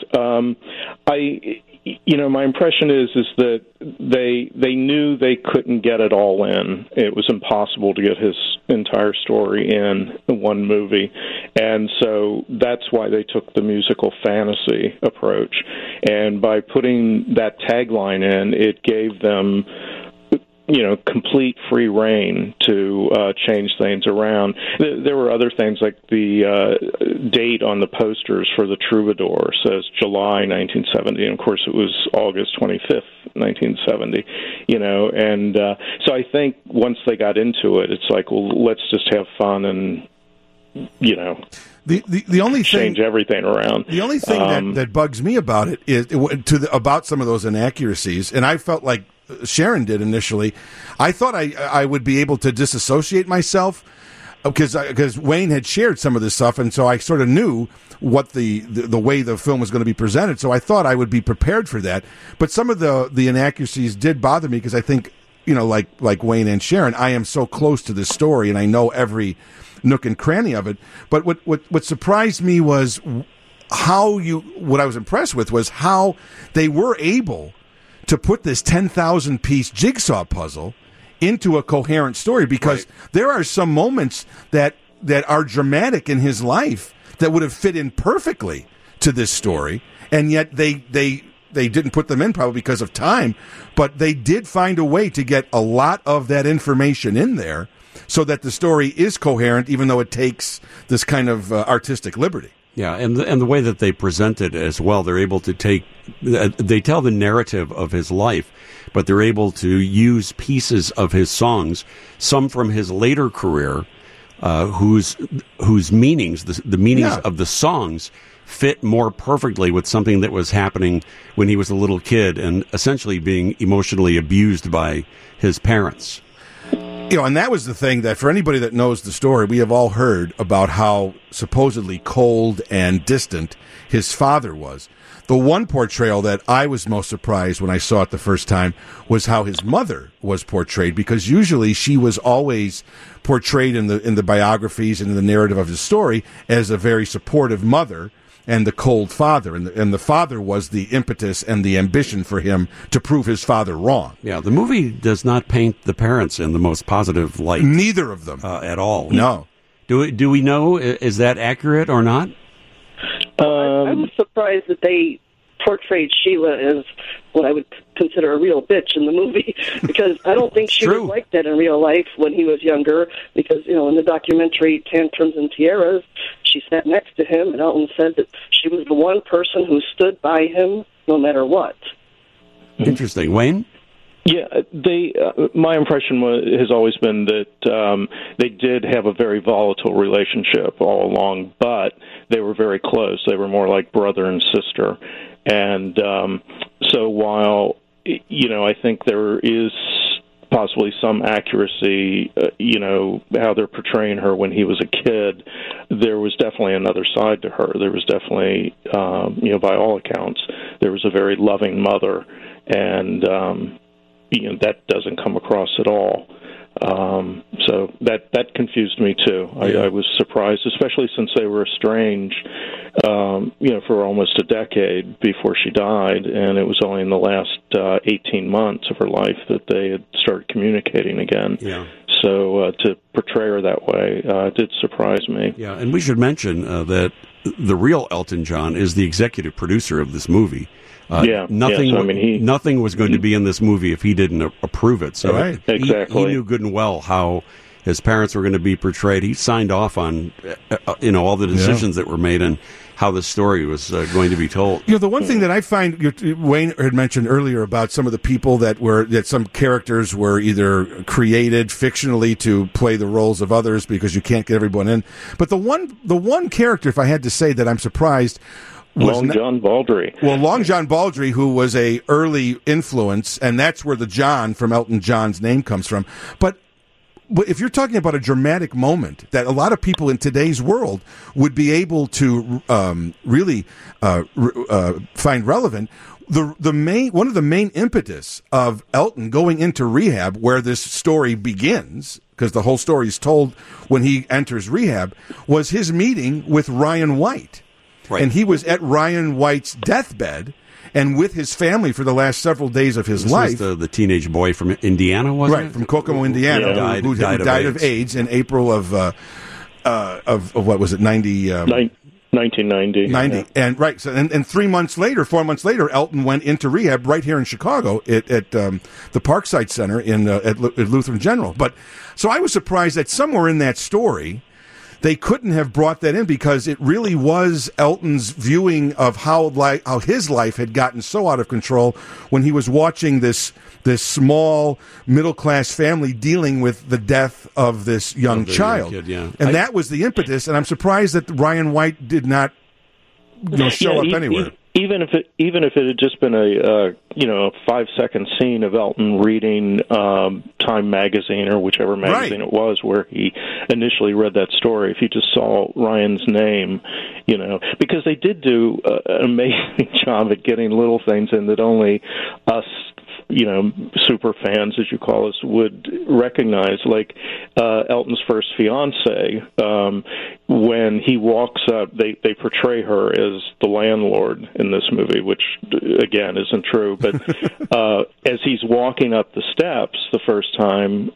My impression is that they knew they couldn't get it all in. It was impossible to get his entire story in one movie, and so that's why they took the musical fantasy approach. And by putting that tagline in, it gave them complete free reign to change things around. There were other things like the date on the posters for The Troubadour says July 1970, and of course it was August 25th, 1970. And so I think once they got into it, it's like, well, let's just have fun and the only change everything around. The only thing that bugs me about it is about some of those inaccuracies, and I felt like Sharon did initially. I thought I would be able to disassociate myself because Wayne had shared some of this stuff, and so I sort of knew what the way the film was going to be presented. So I thought I would be prepared for that. But some of the inaccuracies did bother me because I think like Wayne and Sharon, I am so close to this story and I know every nook and cranny of it. But what surprised me was what I was impressed with was how they were able to put this 10,000-piece jigsaw puzzle into a coherent story, because there are some moments that are dramatic in his life that would have fit in perfectly to this story, and yet they didn't put them in probably because of time, but they did find a way to get a lot of that information in there so that the story is coherent, even though it takes this kind of artistic liberty. Yeah, and the way that they present it as well, they're able to they tell the narrative of his life, but they're able to use pieces of his songs, some from his later career, whose meanings, the meanings of the songs fit more perfectly with something that was happening when he was a little kid and essentially being emotionally abused by his parents. And that was the thing that for anybody that knows the story, we have all heard about how supposedly cold and distant his father was. The one portrayal that I was most surprised when I saw it the first time was how his mother was portrayed, because usually she was always portrayed in the biographies and in the narrative of his story as a very supportive mother and the cold father, and the father was the impetus and the ambition for him to prove his father wrong. Yeah, the movie does not paint the parents in the most positive light. Neither of them at all. No. Do we know, is that accurate or not? I was surprised that they portrayed Sheila as what I would consider a real bitch in the movie, because I don't think she was like that in real life when he was younger, because, you know, in the documentary Tantrums and Tiaras, she sat next to him, and Elton said that she was the one person who stood by him no matter what. Interesting. Wayne? Yeah, my impression has always been that they did have a very volatile relationship all along, but they were very close. They were more like brother and sister. And so while, I think there is possibly some accuracy, how they're portraying her when he was a kid, there was definitely another side to her. There was definitely, by all accounts, there was a very loving mother, and that doesn't come across at all. So that confused me too. I was surprised, especially since they were estranged, for almost a decade before she died, and it was only in the last 18 months of her life that they had started communicating again. Yeah. So to portray her that way did surprise me. Yeah, and we should mention that the real Elton John is the executive producer of this movie. Nothing was going to be in this movie if he didn't approve it. So exactly. He knew good and well how his parents were going to be portrayed. He signed off on all the decisions that were made and how the story was going to be told. The one thing that I find, Wayne had mentioned earlier about some of the people that some characters were either created fictionally to play the roles of others because you can't get everyone in. But the one character, if I had to say, that I'm surprised. Long John Baldry. Well, Long John Baldry, who was a early influence, and that's where the John from Elton John's name comes from. But if you're talking about a dramatic moment that a lot of people in today's world would be able to really find relevant, one of the main impetus of Elton going into rehab, where this story begins, because the whole story is told when he enters rehab, was his meeting with Ryan White. Right. And he was at Ryan White's deathbed and with his family for the last several days of his life. This was the teenage boy from Indiana, wasn't it? Right, from Kokomo, Indiana, who died of AIDS in April of what was it, 1990. 90. Yeah. And right, so and 4 months later, Elton went into rehab right here in Chicago at the Parkside Center at Lutheran General. But so I was surprised that somewhere in that story, they couldn't have brought that in, because it really was Elton's viewing of how his life had gotten so out of control when he was watching this small middle-class family dealing with the death of this young child. Young kid, yeah. And that was the impetus, and I'm surprised that Ryan White did not show up anywhere. Even if it had just been a 5-second scene of Elton reading Time magazine or whichever magazine it was where he initially read that story, if you just saw Ryan's name, because they did do an amazing job at getting little things in that only us, super fans, as you call us, would recognize, like Elton's first fiance. When he walks up, they portray her as the landlord in this movie, which, again, isn't true. But as he's walking up the steps the first time,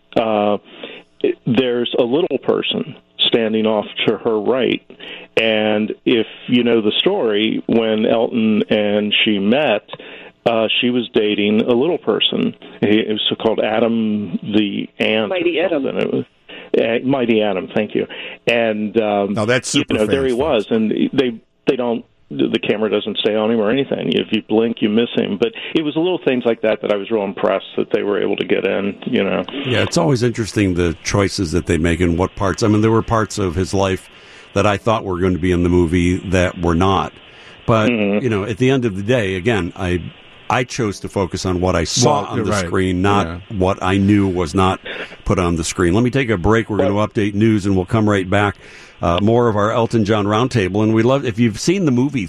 there's a little person standing off to her right. And if you know the story, when Elton and she met, she was dating a little person. It was called Adam the Ant. Mighty Adam. It was, Mighty Adam, thank you. And that's super there he was, and they don't. The camera doesn't stay on him or anything. If you blink, you miss him. But it was little things like that I was real impressed that they were able to get in. Yeah, it's always interesting the choices that they make and what parts. I mean, there were parts of his life that I thought were going to be in the movie that were not. But at the end of the day, again, I chose to focus on what I saw on the screen, not what I knew was not put on the screen. Let me take a break. We're going to update news, and we'll come right back. More of our Elton John Roundtable. And we love, if you've seen the movie,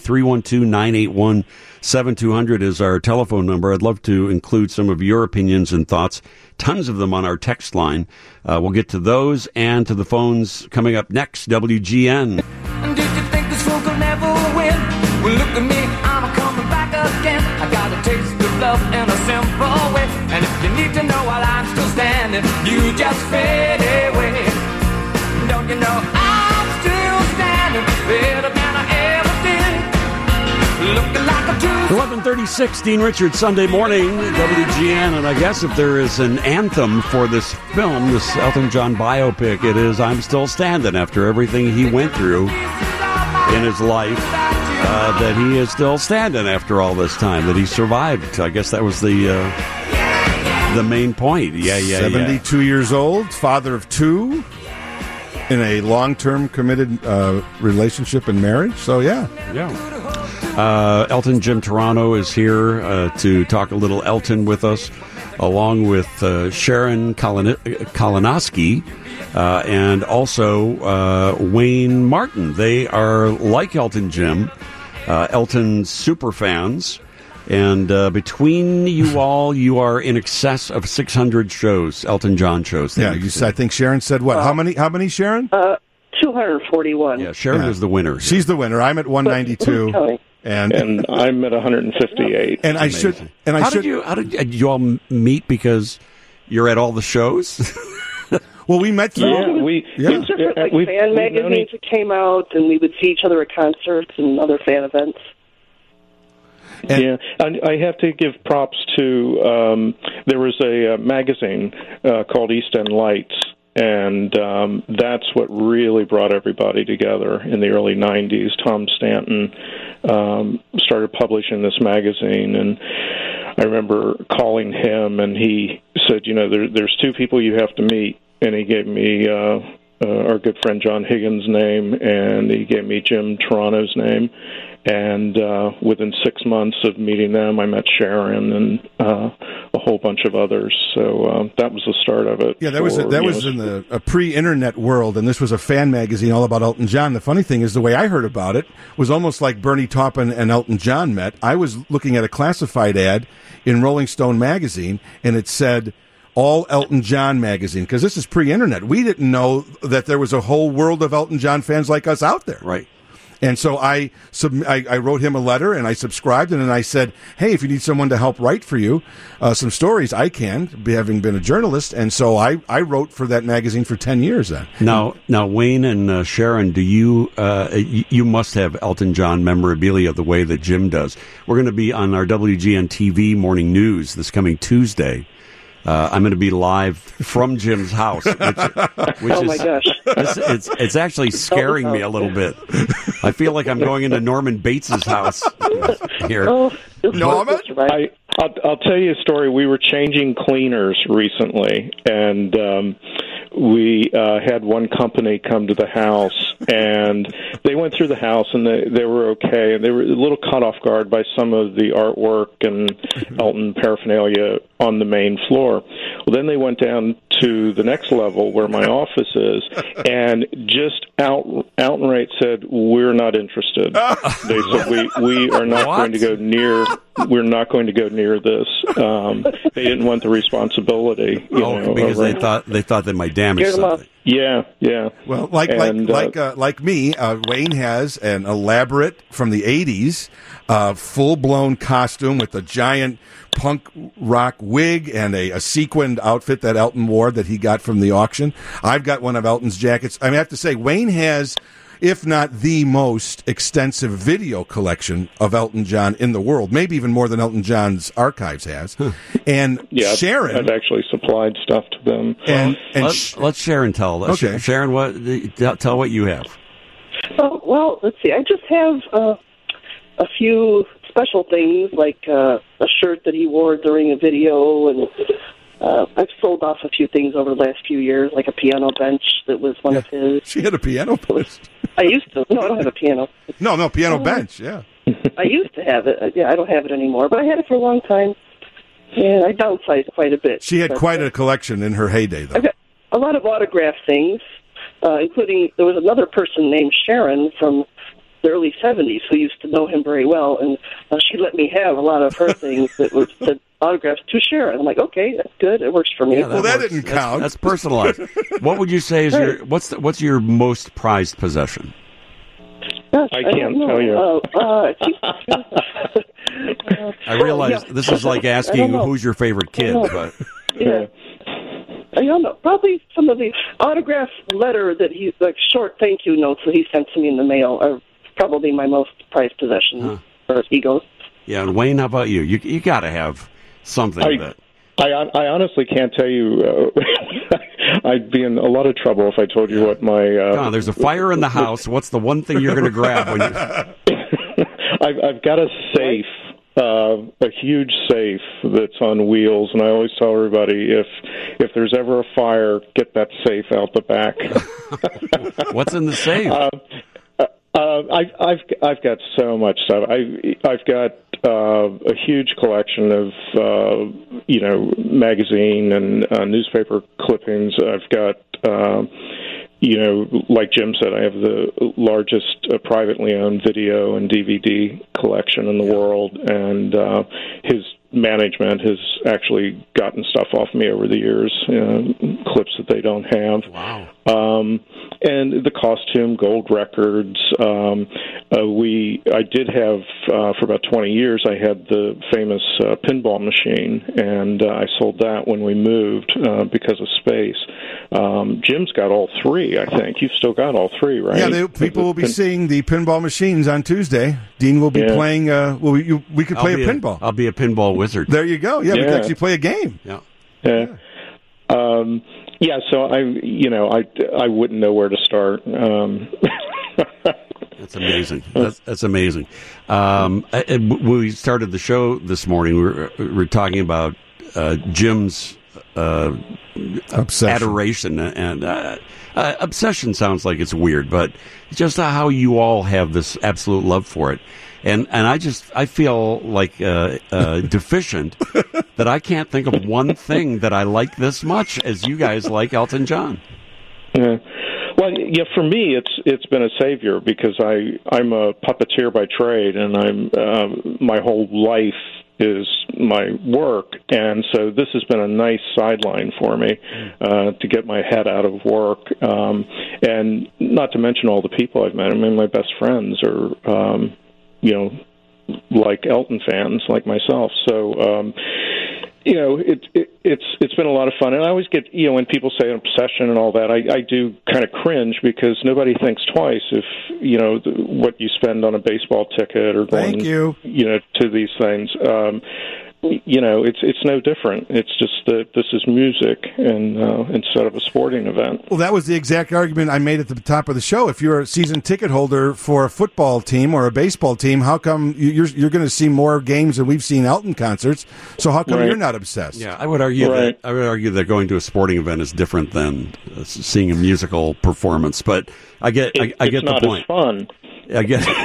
312-981-7200 is our telephone number. I'd love to include some of your opinions and thoughts. Tons of them on our text line. We'll get to those and to the phones coming up next. WGN. Did you think this fool could never win? Well, look at me, I'm coming back again. I got a taste of love in a simple way. And if you need to know while I'm still standing, you just fade away. Don't you know I'm still standing better than I ever did? Looking like a true 11:36, Dean Richards, Sunday morning, WGN. And I guess if there is an anthem for this film, this Elton John biopic, it is I'm Still Standing, after everything he went through in his life, that he is still standing after all this time, that he survived. I guess that was the main point. Yeah. 72 years old, father of two, in a long-term committed relationship and marriage. So, yeah. Elton Jim Toronto is here to talk a little Elton with us, along with Sharon Kalinowski and also Wayne Martin. They are, like Elton Jim, Elton's super fans. And between you all, you are in excess of 600 shows, Elton John shows. Yeah, I think Sharon said what? How many, Sharon? 241. Yeah, Sharon is the winner. She's the winner. I'm at 192. And I'm at 158. And I should. And How did you all meet? Because you're at all the shows. Well, we met through. Different fan magazines that came out, and we would see each other at concerts and other fan events. And I have to give props to. There was a magazine called East End Lights. And that's what really brought everybody together in the early 90s. Tom Stanton started publishing this magazine, and I remember calling him, and he said, there's two people you have to meet. And he gave me our good friend John Higgins' name, and he gave me Jim Toronto's name. And within 6 months of meeting them, I met Sharon and a whole bunch of others. So that was the start of it. Yeah, that was in a pre-internet world, and this was a fan magazine all about Elton John. The funny thing is, the way I heard about it was almost like Bernie Taupin and Elton John met. I was looking at a classified ad in Rolling Stone magazine, and it said, All Elton John magazine, because this is pre-internet. We didn't know that there was a whole world of Elton John fans like us out there. Right. And so I wrote him a letter, and I subscribed, and then I said, hey, if you need someone to help write for you some stories, I can, having been a journalist. And so I wrote for that magazine for 10 years then. Now Wayne and Sharon, do you must have Elton John memorabilia the way that Jim does. We're going to be on our WGN TV morning news this coming Tuesday. I'm going to be live from Jim's house, which oh my gosh! It's actually scaring me a little bit. I feel like I'm going into Norman Bates's house here. Norman, I'll tell you a story. We were changing cleaners recently, and we had one company come to the house, and they went through the house, and they were okay, and they were a little caught off guard by some of the artwork and Elton paraphernalia on the main floor. Well, then they went down to the next level where my office is, and just outright said, "We're not interested." They said, "We are not going to go near. We're not going to go near this." They didn't want the responsibility. Because they thought they might damage something. Yeah. Well, like me, Wayne has an elaborate from the '80s, full-blown costume with a giant punk rock wig and a sequined outfit that Elton wore that he got from the auction. I've got one of Elton's jackets. I have to say, Wayne has, if not the most extensive video collection of Elton John in the world, maybe even more than Elton John's archives has. And Sharon, I've actually supplied stuff to them. And let Sharon tell us. Okay. Sharon, tell what you have. Well, let's see. I just have a few special things, like a shirt that he wore during a video, and I've sold off a few things over the last few years, like a piano bench that was one of his. She had a piano bench. I used to. No, I don't have a piano. No, piano bench, yeah. I used to have it. Yeah, I don't have it anymore, but I had it for a long time, and I downsized quite a bit. She had quite a collection in her heyday, though. I've got a lot of autograph things, including there was another person named Sharon from the early 70s who used to know him very well, and she let me have a lot of her things that were said autographs to Sharon. I'm like, okay, that's good. It works for me. Yeah, that didn't count. That's personalized. What would you say is what's your most prized possession? Gosh, I can't tell you. I realize this is like asking who's your favorite kid, but yeah. I don't know. Probably some of the autograph letter that he, like short thank you notes that he sent to me in the mail, are probably my most prized possession for egos. Yeah, and Wayne, how about you? You got to have something that. I honestly can't tell you. I'd be in a lot of trouble if I told you what my. There's a fire in the house. What's the one thing you're going to grab when you? I've got a safe, a huge safe that's on wheels, and I always tell everybody if there's ever a fire, get that safe out the back. What's in the safe? I've got so much stuff. I've got a huge collection of magazine and newspaper clippings. I've got like Jim said, I have the largest privately owned video and DVD collection in the world, and his management has actually gotten stuff off me over the years, clips that they don't have. Wow. And the costume, gold records. I did have, for about 20 years, I had the famous pinball machine, and I sold that when we moved because of space. Jim's got all three, I think. You've still got all three, right? Yeah, people will be seeing the pinball machines on Tuesday. Dean will be playing, we could play a pinball. I'll be a pinball wizard. There you go. Yeah, we could actually play a game. Yeah. So I wouldn't know where to start. That's amazing. That's amazing. When we started the show this morning, we were talking about Jim's obsession. Adoration, and obsession sounds like it's weird, but just how you all have this absolute love for it. And I feel like deficient that I can't think of one thing that I like this much as you guys like Elton John. Yeah. Well, yeah, for me, it's been a savior because I'm a puppeteer by trade, and my whole life is my work, and so this has been a nice sideline for me to get my head out of work, and not to mention all the people I've met. I mean, my best friends are, like Elton fans, like myself. So, it's been a lot of fun, and I always get, when people say obsession and all that, I do kind of cringe because nobody thinks twice if what you spend on a baseball ticket or going, to these things. It's no different. It's just that this is music and instead of a sporting event. Well, that was the exact argument I made at the top of the show. If you're a season ticket holder for a football team or a baseball team, how come you're going to see more games than we've seen Elton concerts? So how come you're not obsessed? Yeah, I would argue that going to a sporting event is different than seeing a musical performance. But I get the point. It's fun. I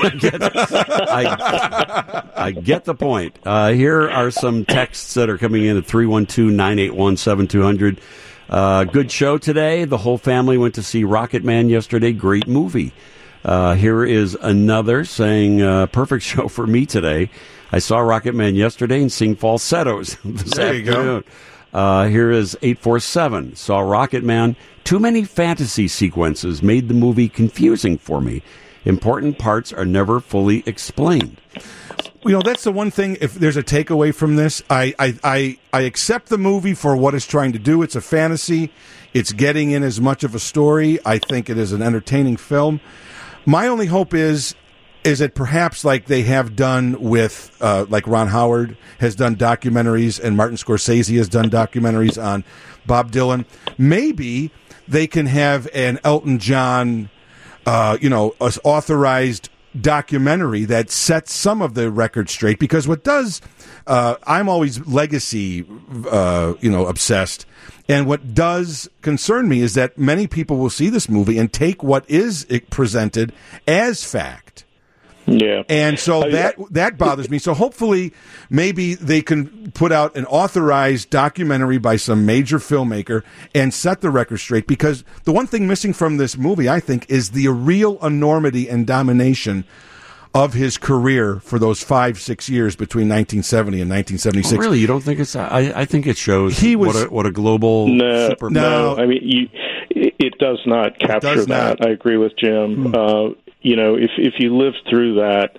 get the point. Here are some texts that are coming in at 312-981-7200. Good show today. The whole family went to see Rocket Man yesterday. Great movie. Here is another saying, perfect show for me today. I saw Rocket Man yesterday and sing falsettos this afternoon. Here is 847. Saw Rocket Man. Too many fantasy sequences made the movie confusing for me. Important parts are never fully explained. That's the one thing. If there's a takeaway from this, I accept the movie for what it's trying to do. It's a fantasy. It's getting in as much of a story. I think it is an entertaining film. My only hope is that perhaps like they have done with, like Ron Howard has done documentaries and Martin Scorsese has done documentaries on Bob Dylan, maybe they can have an Elton John authorized documentary that sets some of the record straight, because what does I'm always legacy obsessed, and what does concern me is that many people will see this movie and take what is presented as fact. Yeah. And so that bothers me. So hopefully maybe they can put out an authorized documentary by some major filmmaker and set the record straight, because the one thing missing from this movie, I think, is the real enormity and domination of his career for those 5-6 years between 1970 and 1976. Oh, really? You don't think it's... I think it shows what a global... No. I mean, it does not capture that. I agree with Jim. if you live through that,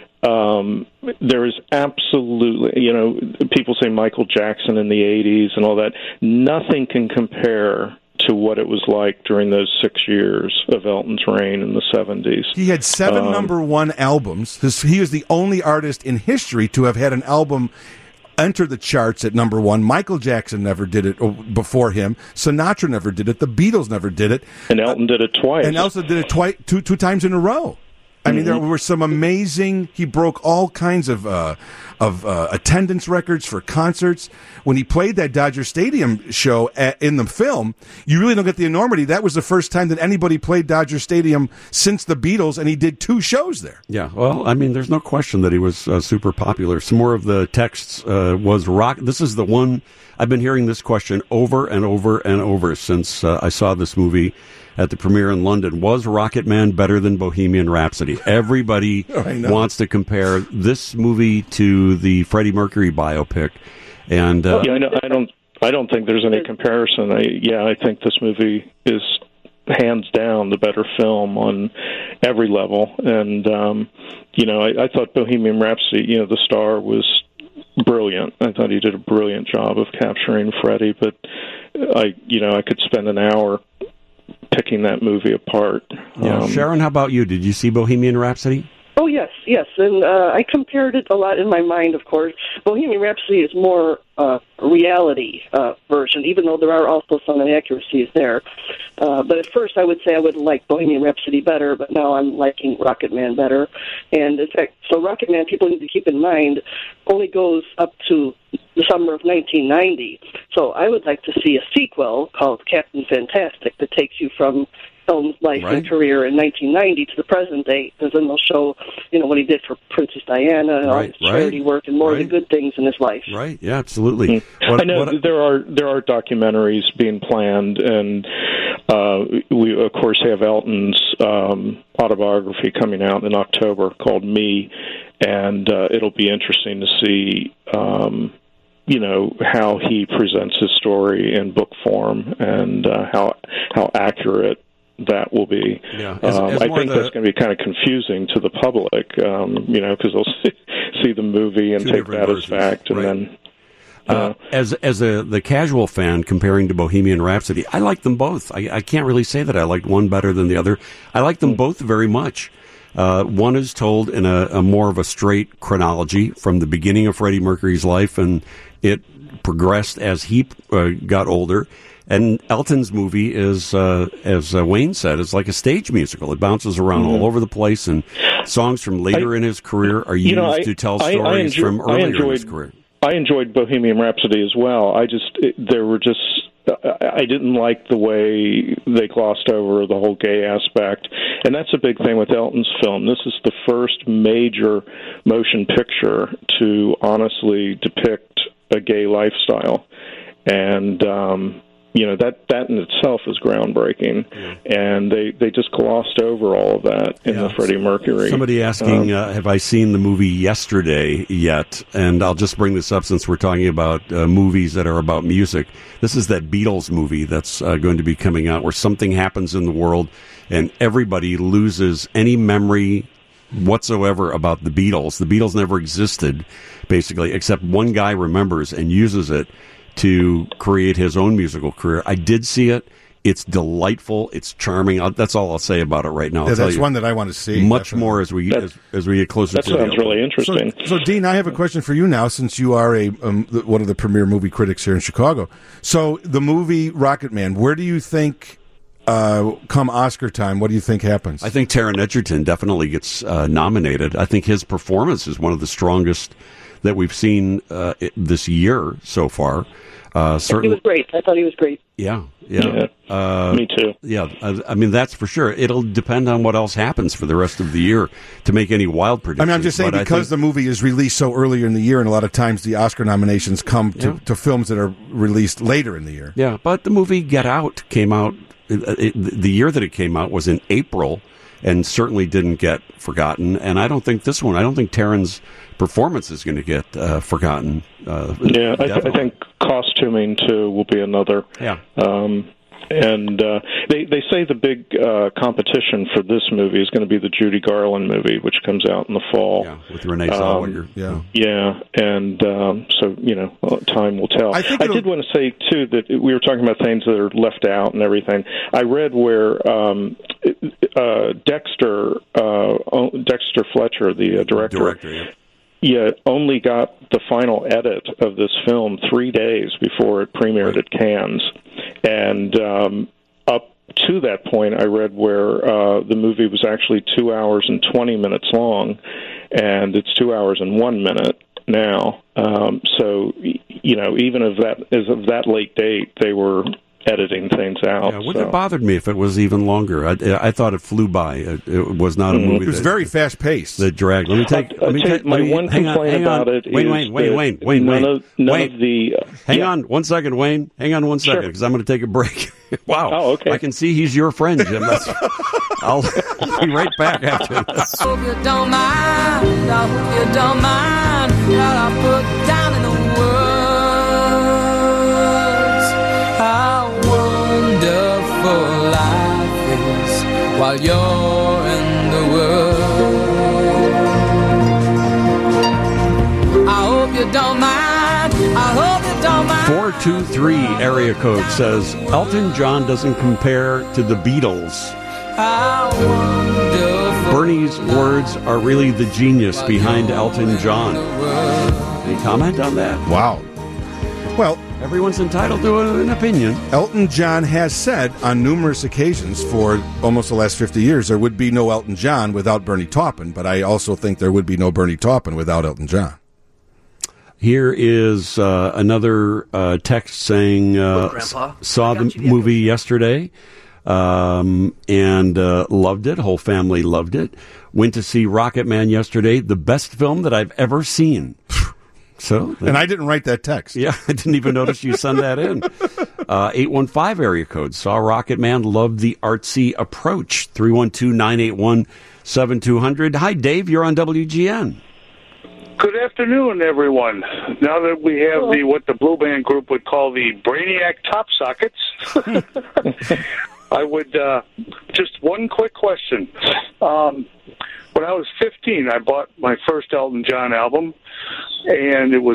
there is absolutely, people say Michael Jackson in the 80s and all that. Nothing can compare to what it was like during those 6 years of Elton's reign in the 70s. He had 7 number one albums. He was the only artist in history to have had an album enter the charts at number one. Michael Jackson never did it before him. Sinatra never did it. The Beatles never did it. And Elton did it twice. And Elton did it two times in a row. I mean, there were some amazing. He broke all kinds of attendance records for concerts. When he played that Dodger Stadium show in the film, you really don't get the enormity. That was the first time that anybody played Dodger Stadium since the Beatles, and he did 2 shows there. Yeah, well, I mean, there's no question that he was super popular. Some more of the texts was rock. This is the one I've been hearing this question over and over and over since I saw this movie at the premiere in London. Was Rocket Man better than Bohemian Rhapsody? Everybody wants to compare this movie to the Freddie Mercury biopic. And I don't think there's any comparison. I think this movie is hands down the better film on every level. And I thought Bohemian Rhapsody, the star was brilliant. I thought he did a brilliant job of capturing Freddie, but I could spend an hour picking that movie apart. Sharon, how about you? Did you see Bohemian Rhapsody? Oh, yes, and I compared it a lot in my mind, of course. Bohemian Rhapsody is more reality version, even though there are also some inaccuracies there. But at first I would say I would like Bohemian Rhapsody better, but now I'm liking Rocket Man better. And in fact, so Rocket Man, people need to keep in mind, only goes up to the summer of 1990. So I would like to see a sequel called Captain Fantastic that takes you from Elton's life and career in 1990 to the present day, because then they'll show, what he did for Princess Diana and all his charity work and more of the good things in his life. Right. Yeah, absolutely. I know there are documentaries being planned, and we of course have Elton's autobiography coming out in October called Me, and it'll be interesting to see how he presents his story in book form and how accurate that will be. Yeah. I think that's going to be kind of confusing to the public, because they'll see the movie and take that as fact, and then. As the casual fan comparing to Bohemian Rhapsody, I like them both. I can't really say that I like one better than the other. I like them both very much. One is told in a more of a straight chronology from the beginning of Freddie Mercury's life, and it progressed as he got older. And Elton's movie is, as Wayne said, is like a stage musical. It bounces around all over the place, and songs from later in his career are used to tell stories from earlier in his career. I enjoyed Bohemian Rhapsody as well. I didn't like the way they glossed over the whole gay aspect. And that's a big thing with Elton's film. This is the first major motion picture to honestly depict a gay lifestyle. And, that in itself is groundbreaking. And they just glossed over all of that in the Freddie Mercury. Somebody asking, have I seen the movie Yesterday yet? And I'll just bring this up since we're talking about movies that are about music. This is that Beatles movie that's going to be coming out where something happens in the world and everybody loses any memory whatsoever about the Beatles. The Beatles never existed, basically, except one guy remembers and uses it to create his own musical career. I did see it. It's delightful. It's charming. That's all I'll say about it right now. That's one that I want to see. Much more as we get closer to it. That sounds really interesting. So, Dean, I have a question for you now, since you are one of the premier movie critics here in Chicago. So, the movie Rocket Man, where do you think, come Oscar time, what do you think happens? I think Taron Egerton definitely gets nominated. I think his performance is one of the strongest that we've seen this year so far. Certainly, he was great. I thought he was great. Yeah. Me too. Yeah, I mean, that's for sure. It'll depend on what else happens for the rest of the year to make any wild predictions. I mean, I'm just saying, because the movie is released so earlier in the year, and a lot of times the Oscar nominations come to films that are released later in the year. Yeah, but the movie Get Out came out, the year that it came out was in April, and certainly didn't get forgotten. And I don't think Taron's performance is going to get forgotten. I think costuming too will be another. Yeah. And they say the big competition for this movie is going to be the Judy Garland movie, which comes out in the fall. Yeah, with Renee Zellweger. Yeah, and so, time will tell. I did want to say, too, that we were talking about things that are left out and everything. I read where Dexter Fletcher, the director, only got the final edit of this film 3 days before it premiered at Cannes. And up to that point, I read where the movie was actually 2 hours and 20 minutes long, and it's 2 hours and 1 minute now. So, even as of that late date, they were editing things out. Yeah, it wouldn't have bothered me if it was even longer. I thought it flew by. It was not a movie. It was very fast paced. That dragged. Let me take. One complaint about it is Wayne. Hang on 1 second, Wayne. Hang on 1 second, because I'm going to take a break. Wow. Oh, okay. I can see he's your friend, Jim. I'll be right back after this. I hope you don't mind. I hope you don't mind what I put down in the words. How wonderful life is while you're in the world. I hope you don't mind. I hope you don't mind. 423 area code says Elton John doesn't compare to the Beatles. How wonderful. Bernie's words are really the genius behind Elton John. Any comment on that? Wow. Well, everyone's entitled to an opinion. Elton John has said on numerous occasions for almost the last 50 years there would be no Elton John without Bernie Taupin, but I also think there would be no Bernie Taupin without Elton John. Here is another text saying, saw the movie yesterday and loved it. Whole family loved it. Went to see Rocket Man yesterday. The best film that I've ever seen. So, and I didn't write that text. Yeah, I didn't even notice you sent that in. 815 area code. Saw Rocket Man. Loved the artsy approach. 312-981-7200. Hi, Dave. You're on WGN. Good afternoon, everyone. Now that we have what the Blue Band Group would call the Brainiac Top Sockets, I would just one quick question. When I was 15, I bought my first Elton John album, and it was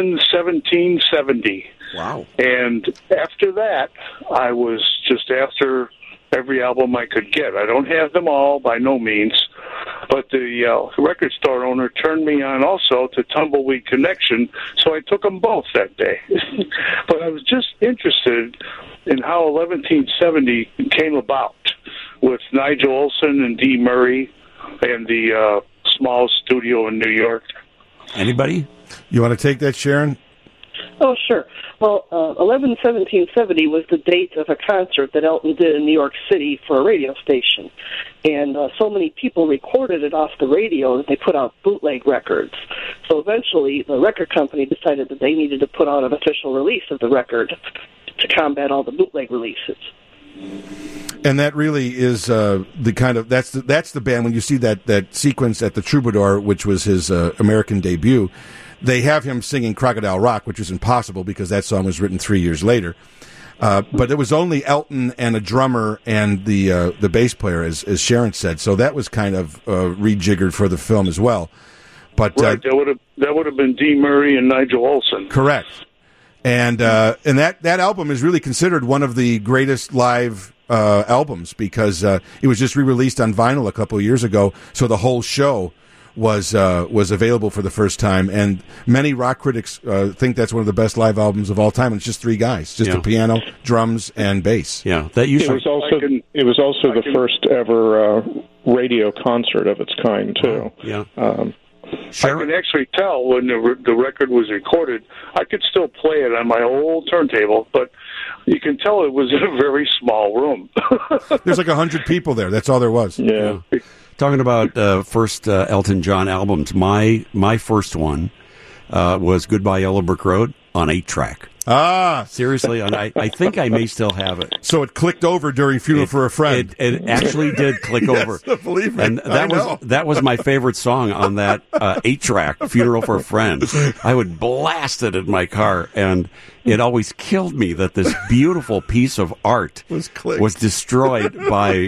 11/17/70. Wow! And after that, I was just after every album I could get. I don't have them all, by no means, but the record store owner turned me on also to Tumbleweed Connection, so I took them both that day. But I was just interested in how 11/17/70 came about with Nigel Olsson and Dee Murray and the small studio in New York. Anybody? You want to take that, Sharon? Oh, sure. Well, 11/17/70 was the date of a concert that Elton did in New York City for a radio station. And so many people recorded it off the radio that they put out bootleg records. So eventually the record company decided that they needed to put out an official release of the record to combat all the bootleg releases. And that really is the kind of that's the band. When you see that sequence at the Troubadour, which was his American debut, they have him singing Crocodile Rock, which is impossible because that song was written 3 years later. But it was only Elton and a drummer and the bass player, as Sharon said. So that was kind of rejiggered for the film as well. But right, that would have been Dee Murray and Nigel Olsson. Correct. And that album is really considered one of the greatest live albums because it was just re-released on vinyl a couple of years ago. So the whole show was available for the first time, and many rock critics think that's one of the best live albums of all time. And it's just three guys, just a piano, drums, and bass. Yeah, that usually it was also the first ever radio concert of its kind too. Yeah. I can actually tell when the record was recorded. I could still play it on my old turntable, but you can tell it was in a very small room. There's like 100 people there. That's all there was. Yeah. Talking about first Elton John albums, my first one was Goodbye Yellow Brick Road on 8-track. Seriously, and I think I may still have it. So it clicked over during Funeral for a Friend. It actually did click over. Yes, believe me. And that was my favorite song on that 8-track, Funeral for a Friend. I would blast it in my car, and it always killed me that this beautiful piece of art was destroyed by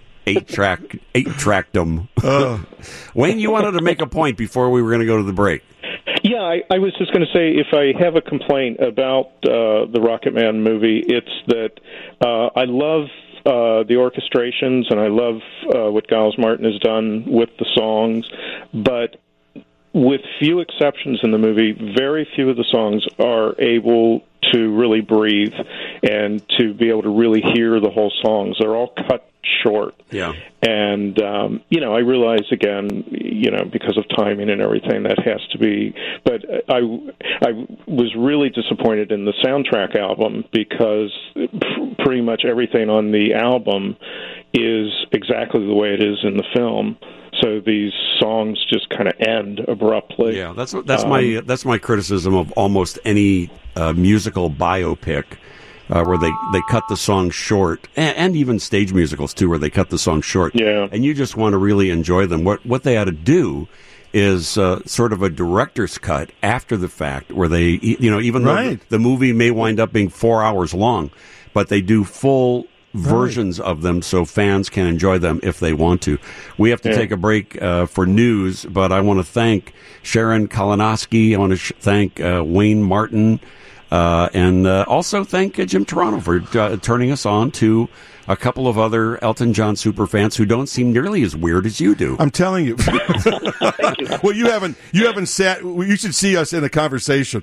8-trackdom. Wayne, you wanted to make a point before we were going to go to the break. Yeah, I was just going to say, if I have a complaint about the Rocket Man movie, it's that I love the orchestrations, and I love what Giles Martin has done with the songs, but with few exceptions in the movie, very few of the songs are able to really breathe and to be able to really hear the whole songs. They're all cut short. Yeah. And, I realize, again, because of timing and everything, that has to be... But I was really disappointed in the soundtrack album because pretty much everything on the album is exactly the way it is in the film. So these songs just kind of end abruptly. Yeah, that's my criticism of almost any musical biopic, where they cut the song short, and even stage musicals too, where they cut the song short. Yeah, and you just want to really enjoy them. What they ought to do is sort of a director's cut after the fact, where they, even though the movie may wind up being 4 hours long, but they do full versions of them so fans can enjoy them if they want to. We have to take a break for news, but I want to thank Sharon Kalinowski. I want to thank Wayne Martin, and also thank Jim Toronto for turning us on to a couple of other Elton John superfans who don't seem nearly as weird as you do. I'm telling you. Well, you haven't sat. You should see us in a conversation.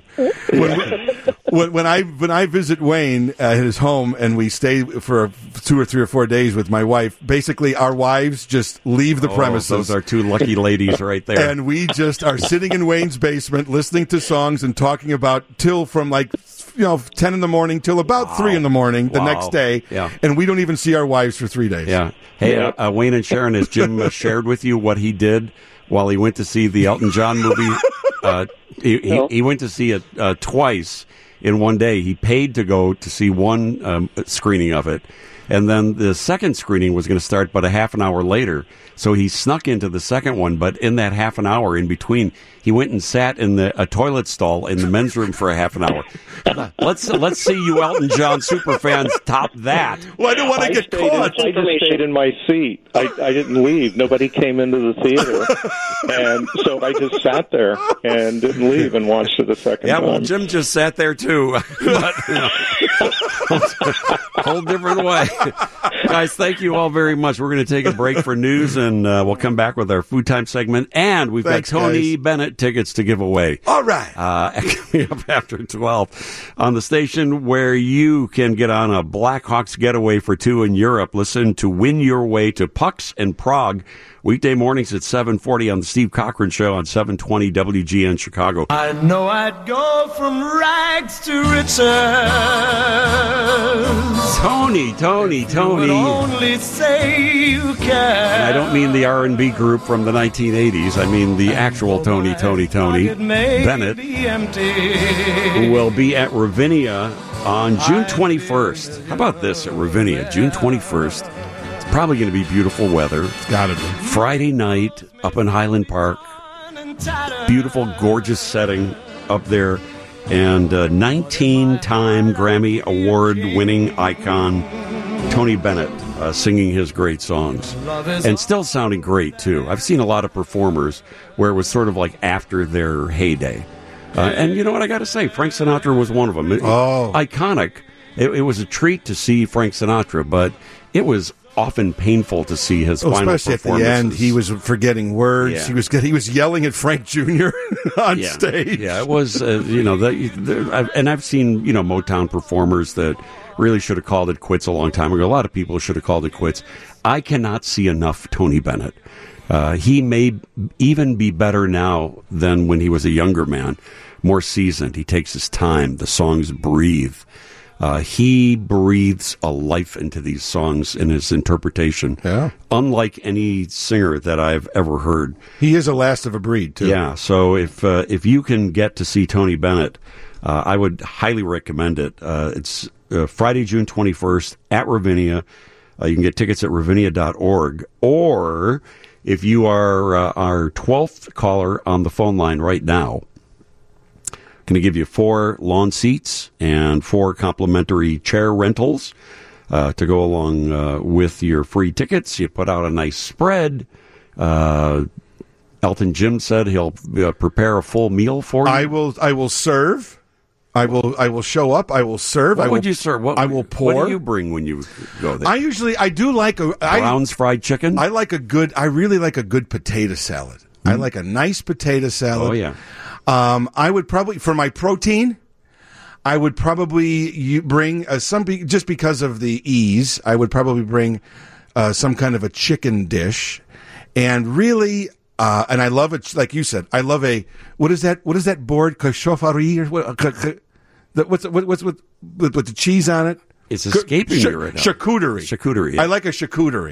When I visit Wayne at his home and we stay for 2 or 3 or 4 days with my wife, basically our wives just leave the premises. Those are two lucky ladies right there. And we just are sitting in Wayne's basement listening to songs and talking about till from 10 in the morning till about 3 in the morning the next day. Yeah. And we don't even see our wives for 3 days. Yeah. Hey, Wayne and Sharon, has Jim shared with you what he did while he went to see the Elton John movie? He went to see it twice in one day. He paid to go to see one screening of it, and then the second screening was going to start but a half an hour later. So he snuck into the second one, but in that half an hour in between, he went and sat in a toilet stall in the men's room for a half an hour. Let's see you Elton John superfans top that. Well, I don't want to get caught. I just stayed in my seat. I didn't leave. Nobody came into the theater. And so I just sat there and didn't leave and watched it a second time. Yeah, well, Jim just sat there too. But, whole different way. Guys, thank you all very much. We're going to take a break for news, and we'll come back with our Food Time segment. And we've got Tony Bennett tickets to give away. All right. Coming up after 12 on the station where you can get on a Blackhawks getaway for 2 in Europe. Listen to Win Your Way to Pucks in Prague. Weekday mornings at 7:40 on the Steve Cochran Show on 720 WGN Chicago. I know I'd go from rags to riches. Tony. Would only say you can. And I don't mean the R&B group from the 1980s. I mean the actual Tony Bennett, who will be at Ravinia on June 21st. How about this at Ravinia, June 21st? Probably going to be beautiful weather. It's got to be. Friday night up in Highland Park. Beautiful, gorgeous setting up there. And 19-time Grammy Award-winning icon Tony Bennett singing his great songs. And still sounding great, too. I've seen a lot of performers where it was sort of like after their heyday. And you know what I got to say? Frank Sinatra was one of them. Iconic. It was a treat to see Frank Sinatra, but it was often painful to see his final performances. Especially at the end, he was forgetting words. Yeah. He was yelling at Frank Jr. on stage. Yeah, it was, and I've seen, Motown performers that really should have called it quits a long time ago. A lot of people should have called it quits. I cannot see enough Tony Bennett. He may even be better now than when he was a younger man, more seasoned. He takes his time. The songs breathe. He breathes a life into these songs in his interpretation, unlike any singer that I've ever heard. He is a last of a breed, too. Yeah, so if you can get to see Tony Bennett I would highly recommend it. It's Friday, June 21st at Ravinia. You can get tickets at ravinia.org. Or if you are our 12th caller on the phone line right now, going to give you 4 lawn seats and 4 complimentary chair rentals to go along with your free tickets. You put out a nice spread. Elton Jim said he'll prepare a full meal for you. I will serve. I will show up. I will serve. What would you serve? I will pour. What do you bring when you go there? I do like Brown's fried chicken. I really like a good potato salad. I like a nice potato salad. Oh yeah. I would probably, for my protein, I would probably bring just because of the ease. I would probably bring some kind of a chicken dish, and really. And I love it, like you said. I love what is that board? Chauffeurie? What's with the cheese on it? It's escaping me right now. Charcuterie. Yeah. I like a charcuterie.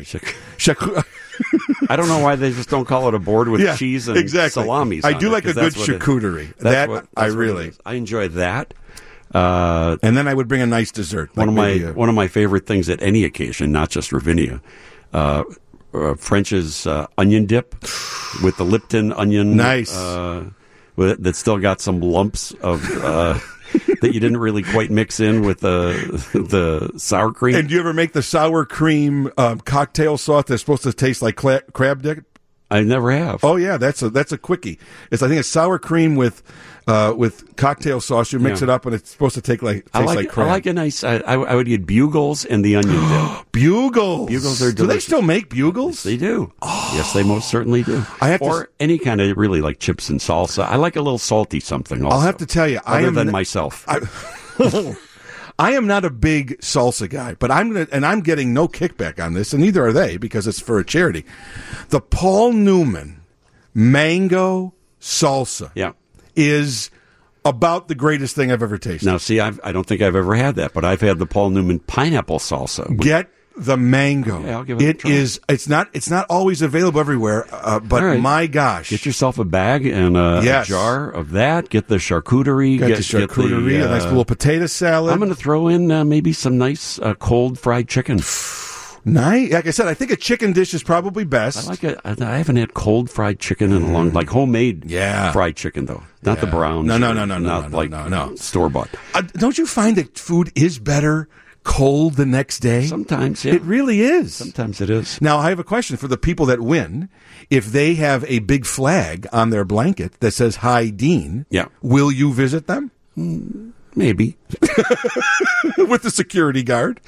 I don't know why they just don't call it a board with cheese and salamis. I do like a good charcuterie. I enjoy that. And then I would bring a nice dessert. One of my favorite things at any occasion, not just Ravinia. French's onion dip with the Lipton onion. Nice. That still got some lumps of that you didn't really quite mix in with the sour cream. And do you ever make the sour cream cocktail sauce that's supposed to taste like crab dip? I never have. Oh yeah, that's a quickie. I think it's sour cream with cocktail sauce. You mix it up, and it's supposed to taste like crab. I like a nice. I would get Bugles and the onion dip. Bugles are delicious. Do they still make Bugles? Yes, they do. Yes, they most certainly do. Any kind of really like chips and salsa. I like a little salty something. Also, I'll have to tell you, other than myself. I am not a big salsa guy, but I'm getting no kickback on this, and neither are they because it's for a charity. The Paul Newman mango salsa is about the greatest thing I've ever tasted. Now, see, I don't think I've ever had that, but I've had the Paul Newman pineapple salsa. Get the mango. Yeah, I'll give it a try. It's not always available everywhere, but my gosh. Get yourself a bag and a jar of that. Get the charcuterie. Get a nice little potato salad. I'm going to throw in maybe some nice cold fried chicken. Nice. Like I said, I think a chicken dish is probably best. I haven't had cold fried chicken in a long, like homemade fried chicken though, not the Browns. No. Store bought. Don't you find that food is better cold the next day? Sometimes, yeah. It really is. Sometimes it is. Now, I have a question for the people that win. If they have a big flag on their blanket that says "Hi, Dean," will you visit them? Maybe. With the security guard.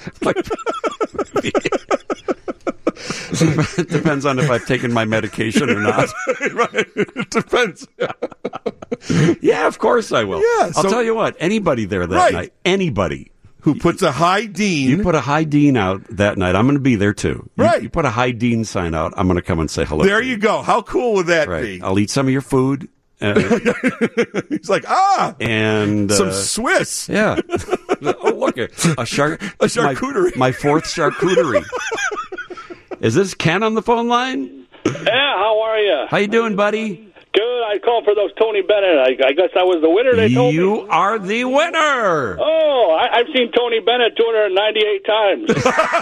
It depends on if I've taken my medication or not. Right. It depends. Yeah, of course I will. Yeah, I'll tell you what, anybody there that night, anybody who puts a Hi, Dean. You put a Hi, Dean out that night, I'm going to be there too. Right. You put a Hi, Dean sign out, I'm going to come and say hello. There you go. How cool would that be? I'll eat some of your food. He's like, and some Swiss. Yeah. Oh, look, a charcuterie. My fourth charcuterie. Is this Ken on the phone line? Yeah, how are you? How you doing, buddy? Good. I called for those Tony Bennett. I guess I was the winner. They told me. You are the winner. Oh, I've seen Tony Bennett 298 times.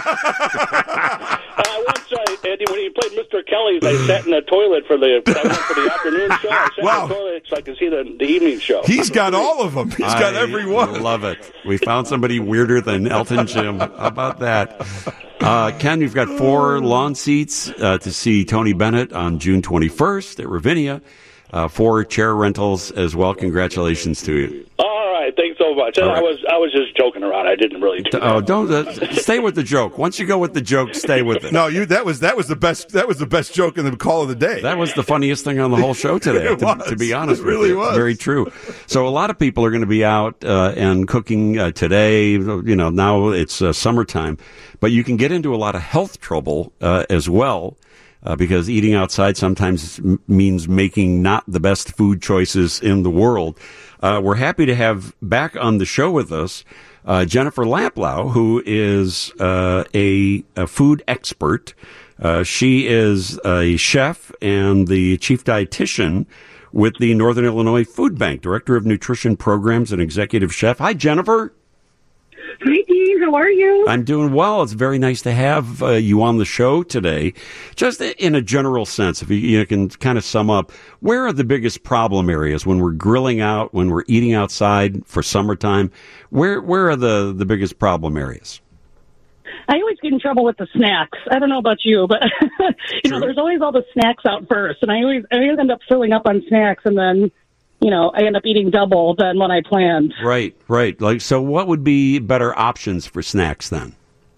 Eddie, when he played Mr. Kelly's, I sat in the toilet for the afternoon show. I sat in the toilet so I could see the evening show. He's got all of them. He's got every one. I love it. We found somebody weirder than Elton Jim. How about that? Ken, you've got 4 lawn seats to see Tony Bennett on June 21st at Ravinia. 4 chair rentals as well. Congratulations to you. All right, thanks so much. Right. I was just joking around. I didn't really do that. Don't stay with the joke. Once you go with the joke, stay with it. No, that was the best. That was the best joke in the call of the day. That was the funniest thing on the whole show today. to be honest, it really was very true. So a lot of people are going to be out and cooking today. You know, now it's summertime, but you can get into a lot of health trouble as well. Because eating outside sometimes means making not the best food choices in the world. We're happy to have back on the show with us Jennifer Lamplau, who is a food expert. She is a chef and the chief dietitian with the Northern Illinois Food Bank, Director of Nutrition Programs and Executive Chef. Hi, Jennifer. Hi, Dean. How are you? I'm doing well. It's very nice to have you on the show today. Just in a general sense, if you can kind of sum up, where are the biggest problem areas when we're grilling out, when we're eating outside for summertime? Where are the biggest problem areas? I always get in trouble with the snacks. I don't know about you, but there's always all the snacks out first, and I always end up filling up on snacks, and then I end up eating double than what I planned. Right. So what would be better options for snacks then?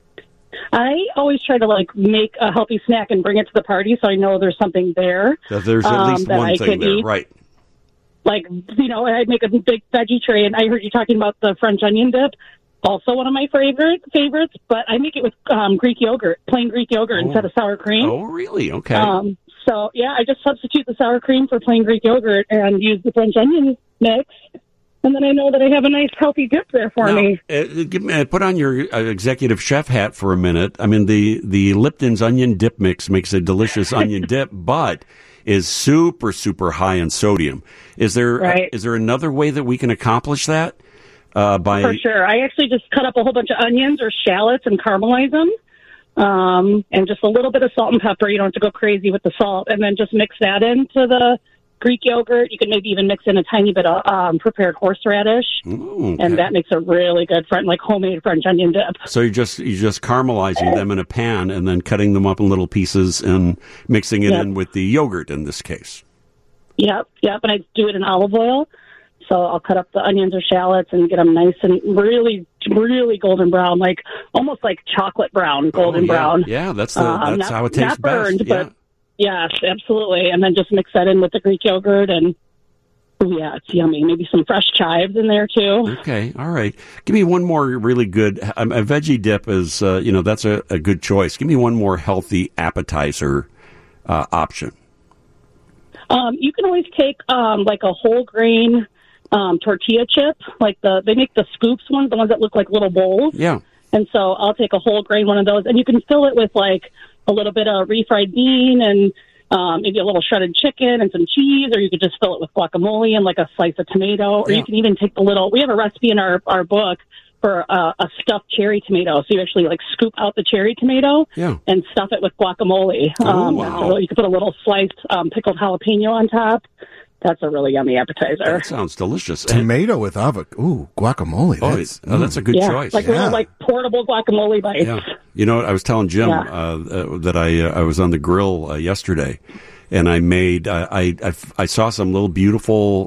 I always try to make a healthy snack and bring it to the party, so I know there's something there. That there's at least one thing there, right? I'd make a big veggie tray, and I heard you talking about the French onion dip. Also one of my favorites, but I make it with Greek yogurt, plain Greek yogurt instead of sour cream. Oh, really? Okay. So, I just substitute the sour cream for plain Greek yogurt and use the French onion mix. And then I know that I have a nice, healthy dip there for me. Put on your executive chef hat for a minute. I mean, the Lipton's onion dip mix makes a delicious onion dip, but is super, super high in sodium. Is there another way that we can accomplish that? For sure. I actually just cut up a whole bunch of onions or shallots and caramelize them. And just a little bit of salt and pepper. You don't have to go crazy with the salt. And then just mix that into the Greek yogurt. You can maybe even mix in a tiny bit of prepared horseradish. Ooh, okay. And that makes a really good homemade French onion dip. So you're just caramelizing them in a pan and then cutting them up in little pieces and mixing it in with the yogurt in this case. Yep. And I do it in olive oil. So I'll cut up the onions or shallots and get them nice and really, really golden brown, almost like chocolate brown, golden brown. Yeah, that's how it tastes not burned, best. But yes, absolutely. And then just mix that in with the Greek yogurt, and it's yummy. Maybe some fresh chives in there too. Okay, all right. Give me one more really good. A veggie dip is, that's a good choice. Give me one more healthy appetizer option. You can always take a whole grain tortilla chip, they make the scoops ones, the ones that look like little bowls. Yeah. And so I'll take a whole grain one of those, and you can fill it with a little bit of refried bean and maybe a little shredded chicken and some cheese, or you could just fill it with guacamole and a slice of tomato, or you can even take we have a recipe in our book for a stuffed cherry tomato. So you actually scoop out the cherry tomato and stuff it with guacamole. Wow. So you could put a little sliced pickled jalapeno on top. That's a really yummy appetizer. That sounds delicious. Tomato with avocado. Ooh, guacamole. That's a good choice. Little portable guacamole bites. Yeah. I was telling Jim that I was on the grill yesterday, and I made I saw some little beautiful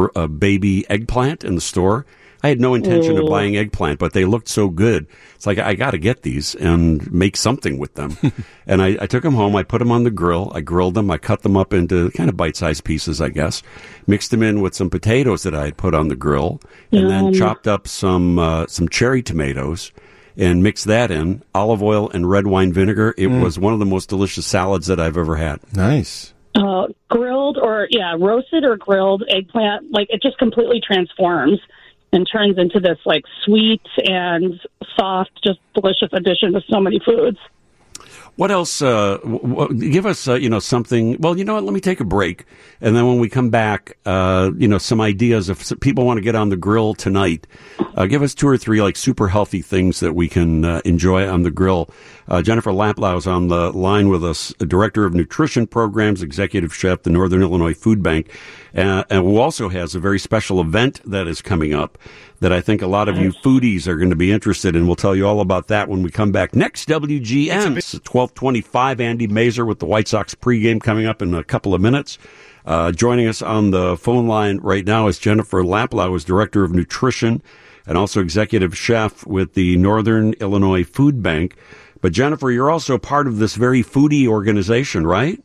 baby eggplant in the store. I had no intention of buying eggplant, but they looked so good. It's like, I got to get these and make something with them. And I took them home. I put them on the grill. I grilled them. I cut them up into kind of bite-sized pieces, I guess. Mixed them in with some potatoes that I had put on the grill. And then chopped up some cherry tomatoes and mixed that in. Olive oil and red wine vinegar. It was one of the most delicious salads that I've ever had. Nice. Grilled roasted or grilled eggplant, it just completely transforms and turns into this sweet and soft, just delicious addition to so many foods. What else? Give us, something. Well, you know what? Let me take a break, and then when we come back, some ideas. If people want to get on the grill tonight, give us 2 or 3 super healthy things that we can enjoy on the grill. Jennifer Laplau is on the line with us, Director of Nutrition Programs, Executive Chef, the Northern Illinois Food Bank, and who also has a very special event that is coming up that I think a lot of you foodies are going to be interested in. We'll tell you all about that when we come back. Next, WGN. It's 12:25. Andy Mazer with the White Sox pregame coming up in a couple of minutes. Joining us on the phone line right now is Jennifer Laplau, who's Director of Nutrition and also Executive Chef with the Northern Illinois Food Bank. But Jennifer, you're also part of this very foodie organization, right?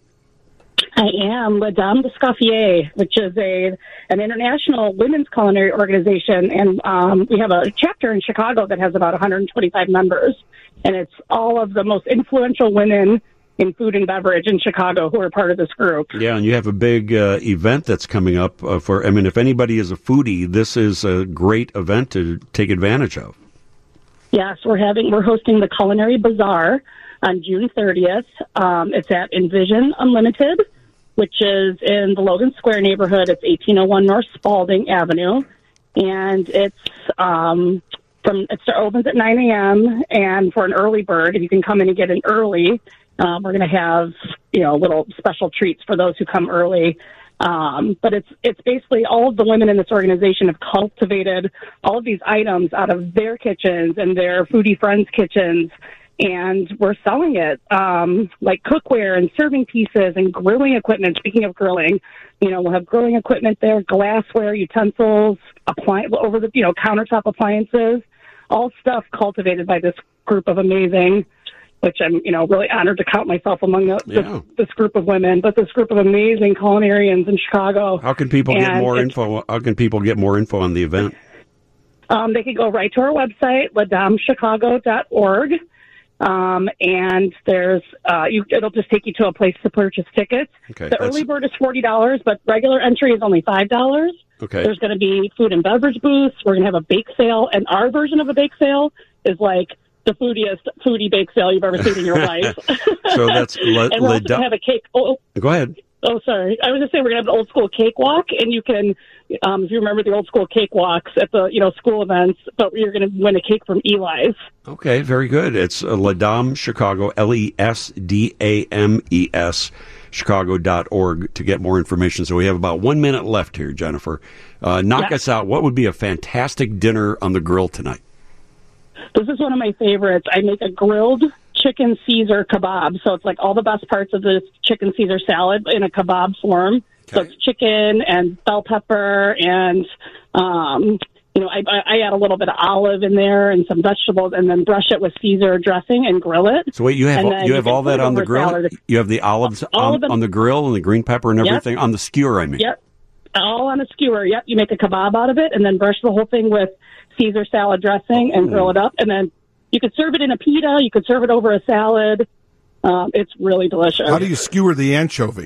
I am Madame d'Escoffier, which is an international women's culinary organization, and we have a chapter in Chicago that has about 125 members, and it's all of the most influential women in food and beverage in Chicago who are part of this group. Yeah, and you have a big event that's coming up if anybody is a foodie, this is a great event to take advantage of. Yes, we're hosting the Culinary Bazaar on June 30th. It's at Envision Unlimited which is in the Logan Square neighborhood. It's 1801 North Spalding Avenue, and it opens at 9 a.m. And for an early bird, if you can come in and get in early, we're going to have little special treats for those who come early. But it's basically all of the women in this organization have cultivated all of these items out of their kitchens and their foodie friends' kitchens, and we're selling it, like cookware and serving pieces and grilling equipment. Speaking of grilling, we'll have grilling equipment there, glassware, utensils, over the countertop appliances, all stuff cultivated by this group of amazing, which I'm, really honored to count myself among this group of women, but this group of amazing culinarians in Chicago. How can people get more info? How can people get more info on the event? They can go right to our website, ladamchicago.org. And there's, it'll just take you to a place to purchase tickets. Okay, the early bird is $40, but regular entry is only $5. Okay. There's going to be food and beverage booths. We're going to have a bake sale, and our version of a bake sale is like the foodie bake sale you've ever seen in your life. So that's and we're also going to have a cake. Go ahead. Oh, sorry. I was just saying we're going to have an old school cake walk, and you can, if you remember the old school cake walks at the, school events, but you're going to win a cake from Eli's. Okay, very good. It's La Dame Chicago, LESDAMES, Chicago.org to get more information. So we have about 1 minute left here, Jennifer. Knock us out. What would be a fantastic dinner on the grill tonight? This is one of my favorites. I make a grilled chicken Caesar kebab. So it's like all the best parts of the chicken Caesar salad in a kebab form. Okay. So it's chicken and bell pepper and, I add a little bit of olive in there and some vegetables and then brush it with Caesar dressing and grill it. So wait, you have all that on the grill? Salad. You have the olives on the grill and the green pepper and everything on the skewer, I mean? Yep. All on a skewer. Yep. You make a kebab out of it and then brush the whole thing with Caesar salad dressing and grill it up. And then you could serve it in a pita. You could serve it over a salad. It's really delicious. How do you skewer the anchovy?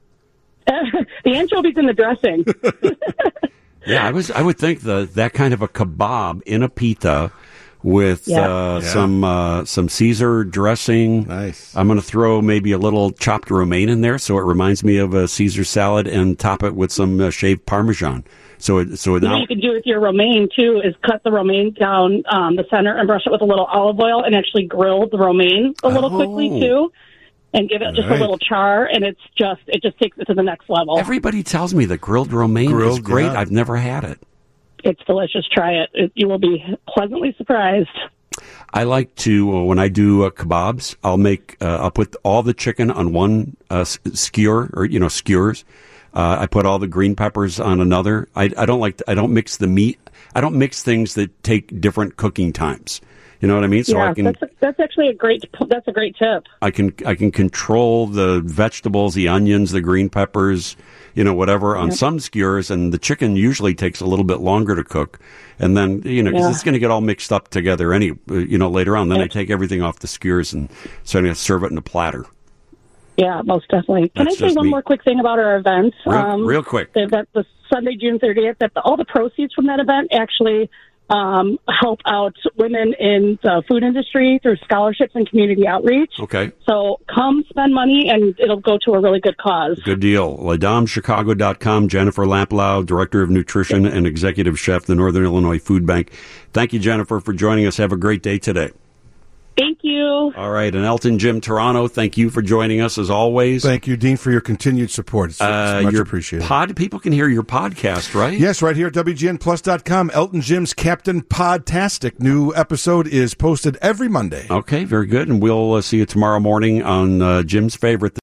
The anchovy's in the dressing. Yeah, I would think that kind of a kebab in a pita with some Caesar dressing. Nice. I'm going to throw maybe a little chopped romaine in there, so it reminds me of a Caesar salad, and top it with some shaved Parmesan. So now you can do with your romaine too is cut the romaine down the center and brush it with a little olive oil and actually grill the romaine a little quickly too, and give it just a little char, and it just takes it to the next level. Everybody tells me that grilled romaine is great. Yeah. I've never had it. It's delicious. Try it. You will be pleasantly surprised. I like to, when I do kebabs, I'll put all the chicken on one skewer, or skewers. I put all the green peppers on another. I don't mix the meat. I don't mix things that take different cooking times. You know what I mean? So that's actually a great tip. I can control the vegetables, the onions, the green peppers, whatever on some skewers, and the chicken usually takes a little bit longer to cook. And then, because it's going to get all mixed up together later on. Then I take everything off the skewers and so I'm going to serve it in a platter. Yeah, most definitely. Can I say one more quick thing about our event? Real quick. The Sunday, June 30th, all the proceeds from that event actually help out women in the food industry through scholarships and community outreach. Okay. So come spend money, and it'll go to a really good cause. Good deal. LaDameChicago.com. Jennifer Lamplau, Director of Nutrition and Executive Chef, the Northern Illinois Food Bank. Thank you, Jennifer, for joining us. Have a great day today. Thank you. All right. And Elton Jim Toronto, thank you for joining us as always. Thank you, Dean, for your continued support. It's much appreciated. People can hear your podcast, right? Yes, right here at WGNPlus.com. Elton Jim's Captain Podtastic. New episode is posted every Monday. Okay, very good. And we'll see you tomorrow morning on Jim's favorite.